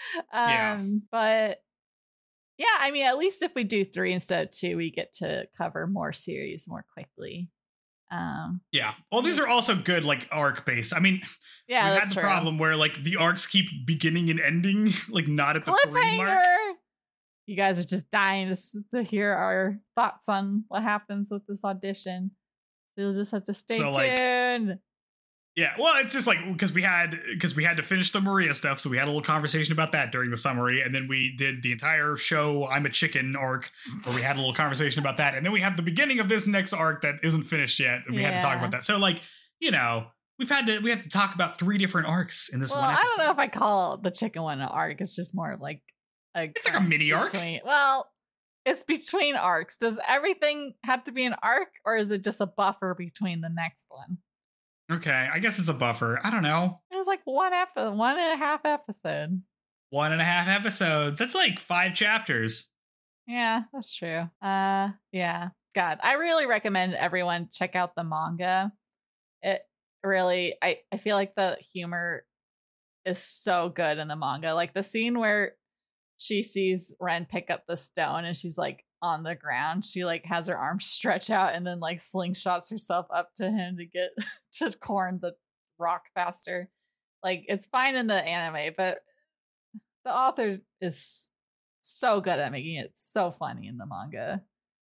um, Yeah. But yeah, I mean, at least if we do three instead of two, we get to cover more series more quickly. Um, Yeah. Well, these are also good, like, arc based. I mean, yeah, we that's had the true. problem where, like, the arcs keep beginning and ending, like, not at the three mark. Cliffhanger! You guys are just dying to, to hear our thoughts on what happens with this audition. You'll just have to stay So, like, tuned. Yeah, well, it's just like because we had because we had to finish the Maria stuff, so we had a little conversation about that during the summary, and then we did the entire show "I'm a Chicken" arc, where we had a little conversation about that, and then we have the beginning of this next arc that isn't finished yet, and we had to talk Yeah. about that. So, like, you know, we've had to we have to talk about three different arcs in this Well, one I episode. don't know if I call the chicken one an arc. It's just more like a. It's like a mini arc. between- Well, it's between arcs. Does everything have to be an arc, or is it just a buffer between the next one? Okay, I guess it's a buffer. I don't know. It was like one episode, one and a half episode. One and a half episodes. That's like five chapters. Yeah, that's true. Uh, yeah. God, I really recommend everyone check out the manga. It really, I, I feel like the humor is so good in the manga. Like the scene where she sees Ren pick up the stone and she's like on the ground. She like has her arms stretch out and then like slingshots herself up to him to get to Korn the rock faster. Like it's fine in the anime, but the author is so good at making it so funny in the manga.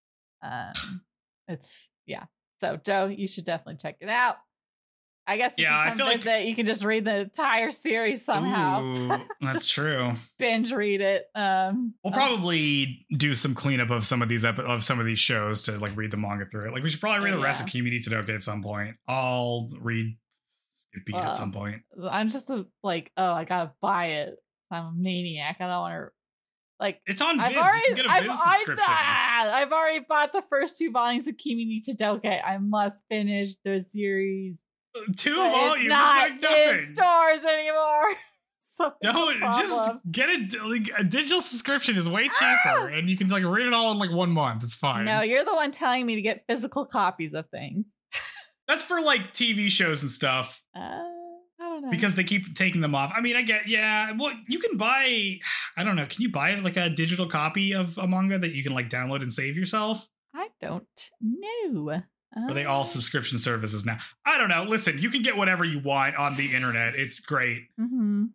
Um, it's yeah. So Joe, you should definitely check it out. I guess if Yeah, I you come feel like- visit, you can just read the entire series somehow. Ooh, that's Just true. binge read it. Um, We'll uh, probably do some cleanup of some of these epi- of some of these shows to like read the manga through it. Like we should probably read the rest Yeah. of Kimi ni Todoke at some point. I'll read Beat Well, at some point. I'm just a, like, oh, I gotta buy it. I'm a maniac. I don't want to. Like, It's on Viz. I've you already, can get a I've, Viz I, subscription. ah, I've already bought the first two volumes of Kimi ni Todoke. I must finish the series. Two But volumes. it's not It's like in nothing. stores anymore. So it's a Don't just problem. get a like, a digital subscription is way cheaper, and you can like read it all in like one month. It's fine. No, you're the one telling me to get physical copies of things. That's for like T V shows and stuff Uh, I don't know. because they keep taking them off. I mean, I get yeah. Well, you can buy. I don't know. Can you buy like a digital copy of a manga that you can like download and save yourself? I don't know. Are they all Uh, subscription services now? I don't know. Listen, you can get whatever you want on the internet. It's great. mhm.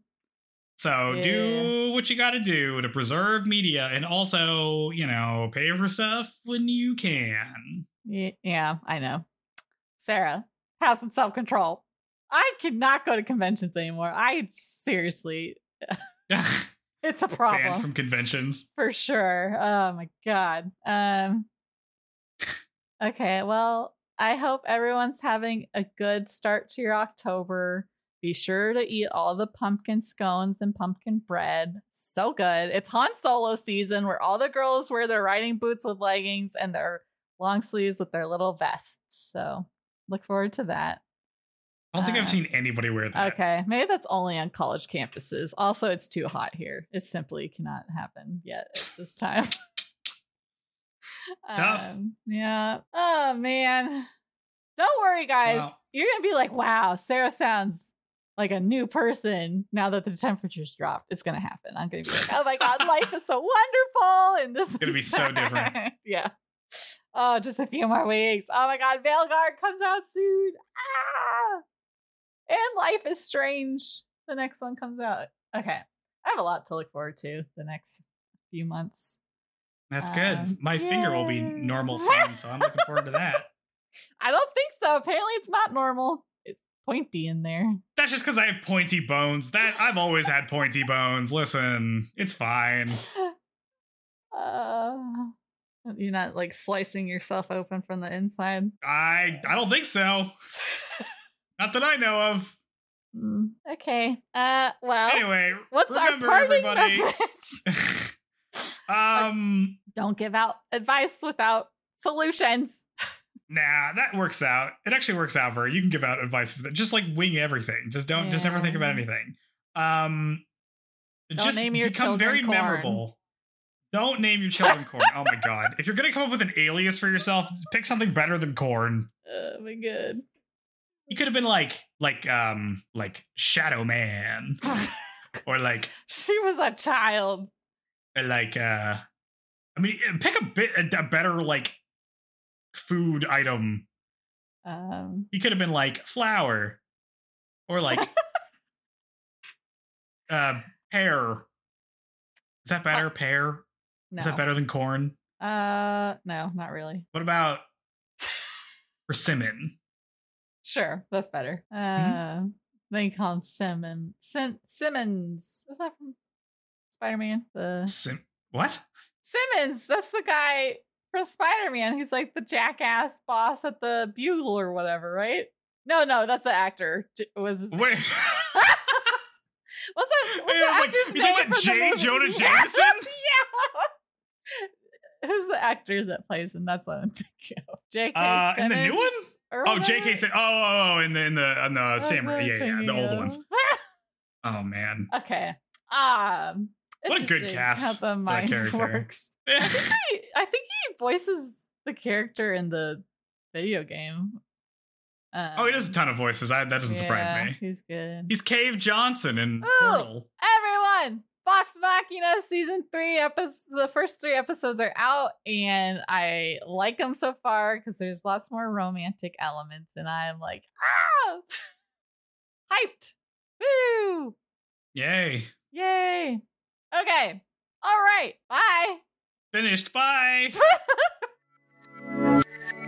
So Yeah. do what you got to do to preserve media and also, you know, pay for stuff when you can. Ye- Yeah, I know. Sarah, have some self control. I cannot go to conventions anymore. I seriously, it's a problem Banned from conventions. for sure. Oh my god. Um. Okay, well, I hope everyone's having a good start to your October. Be sure to eat all the pumpkin scones and pumpkin bread. So good. It's Han Solo season where all the girls wear their riding boots with leggings and their long sleeves with their little vests. So look forward to that. I don't think Uh, I've seen anybody wear that. Okay, maybe that's only on college campuses. Also, it's too hot here. It simply cannot happen yet at this time. Tough. Um, yeah. Oh man. Don't worry, guys. Wow. You're gonna be like, wow, Sarah sounds like a new person now that the temperature's dropped. It's gonna happen. I'm gonna be like, oh my god, life is so wonderful. And this is gonna be so different. Yeah. Oh, just a few more weeks. Oh my god, Veilguard comes out soon. Ah! And Life is Strange. The next one comes out. Okay. I have a lot to look forward to the next few months. That's Um, good. My finger will be yay. normal soon, so I'm looking forward to that. I don't think so. Apparently it's not normal. It's pointy in there. That's just because I have pointy bones. That I've always had pointy bones. Listen, it's fine. Uh, you're not like slicing yourself open from the inside. I I don't think so. Not that I know of. Mm, okay. Uh, well, Anyway, what's remember, our parting everybody. message? um, Don't give out advice without solutions. nah, that works out. It actually works out for you can give out advice for that. Just like wing everything. Just don't. Just never think about Yeah. anything. Um, Don't just name your become children very corn. memorable. Don't name your children corn. Oh my god! If you're gonna come up with an alias for yourself, pick something better than corn. Oh my god. You could have been like, like, um, like Shadow Man. or like she was a child. Or like, uh, I mean, pick a bit a better like food item. Um, he could have been like flour, or like uh, pear. Is that better? Pear? no. Is that better than corn? Uh, no, not really. What about persimmon? Sure, that's better. Uh, mm-hmm. Then you call him Simmons. Sim- Simmons. Is that from Spider-Man? The Sim- what? Simmons. That's the guy from Spider-Man. He's like the jackass boss at the Bugle or whatever, right? No, no, that's the actor. J- was his Wait. What's that? What's yeah, the like, actor's you name talking about from J. the movie? Jonah Jameson? Yeah. Who's the actor that plays him? That's what I'm thinking of. J K. Uh, Simmons, in the new ones? Oh, J K. Simmons. Oh, oh, oh, in the in the in the same. Yeah, yeah, the old ones. Oh man. Okay. Um. What a good cast. How the mind works. I think he, I think he voices the character in the video game. Um, oh, he does a ton of voices. I, that doesn't yeah, surprise me. He's good. He's Cave Johnson in Ooh, Portal. Everyone, Vox Machina season three episodes. The first three episodes are out, and I like them so far because there's lots more romantic elements, and I'm like, ah, hyped, woo, yay, yay. Okay, all right, bye. Finished. Bye.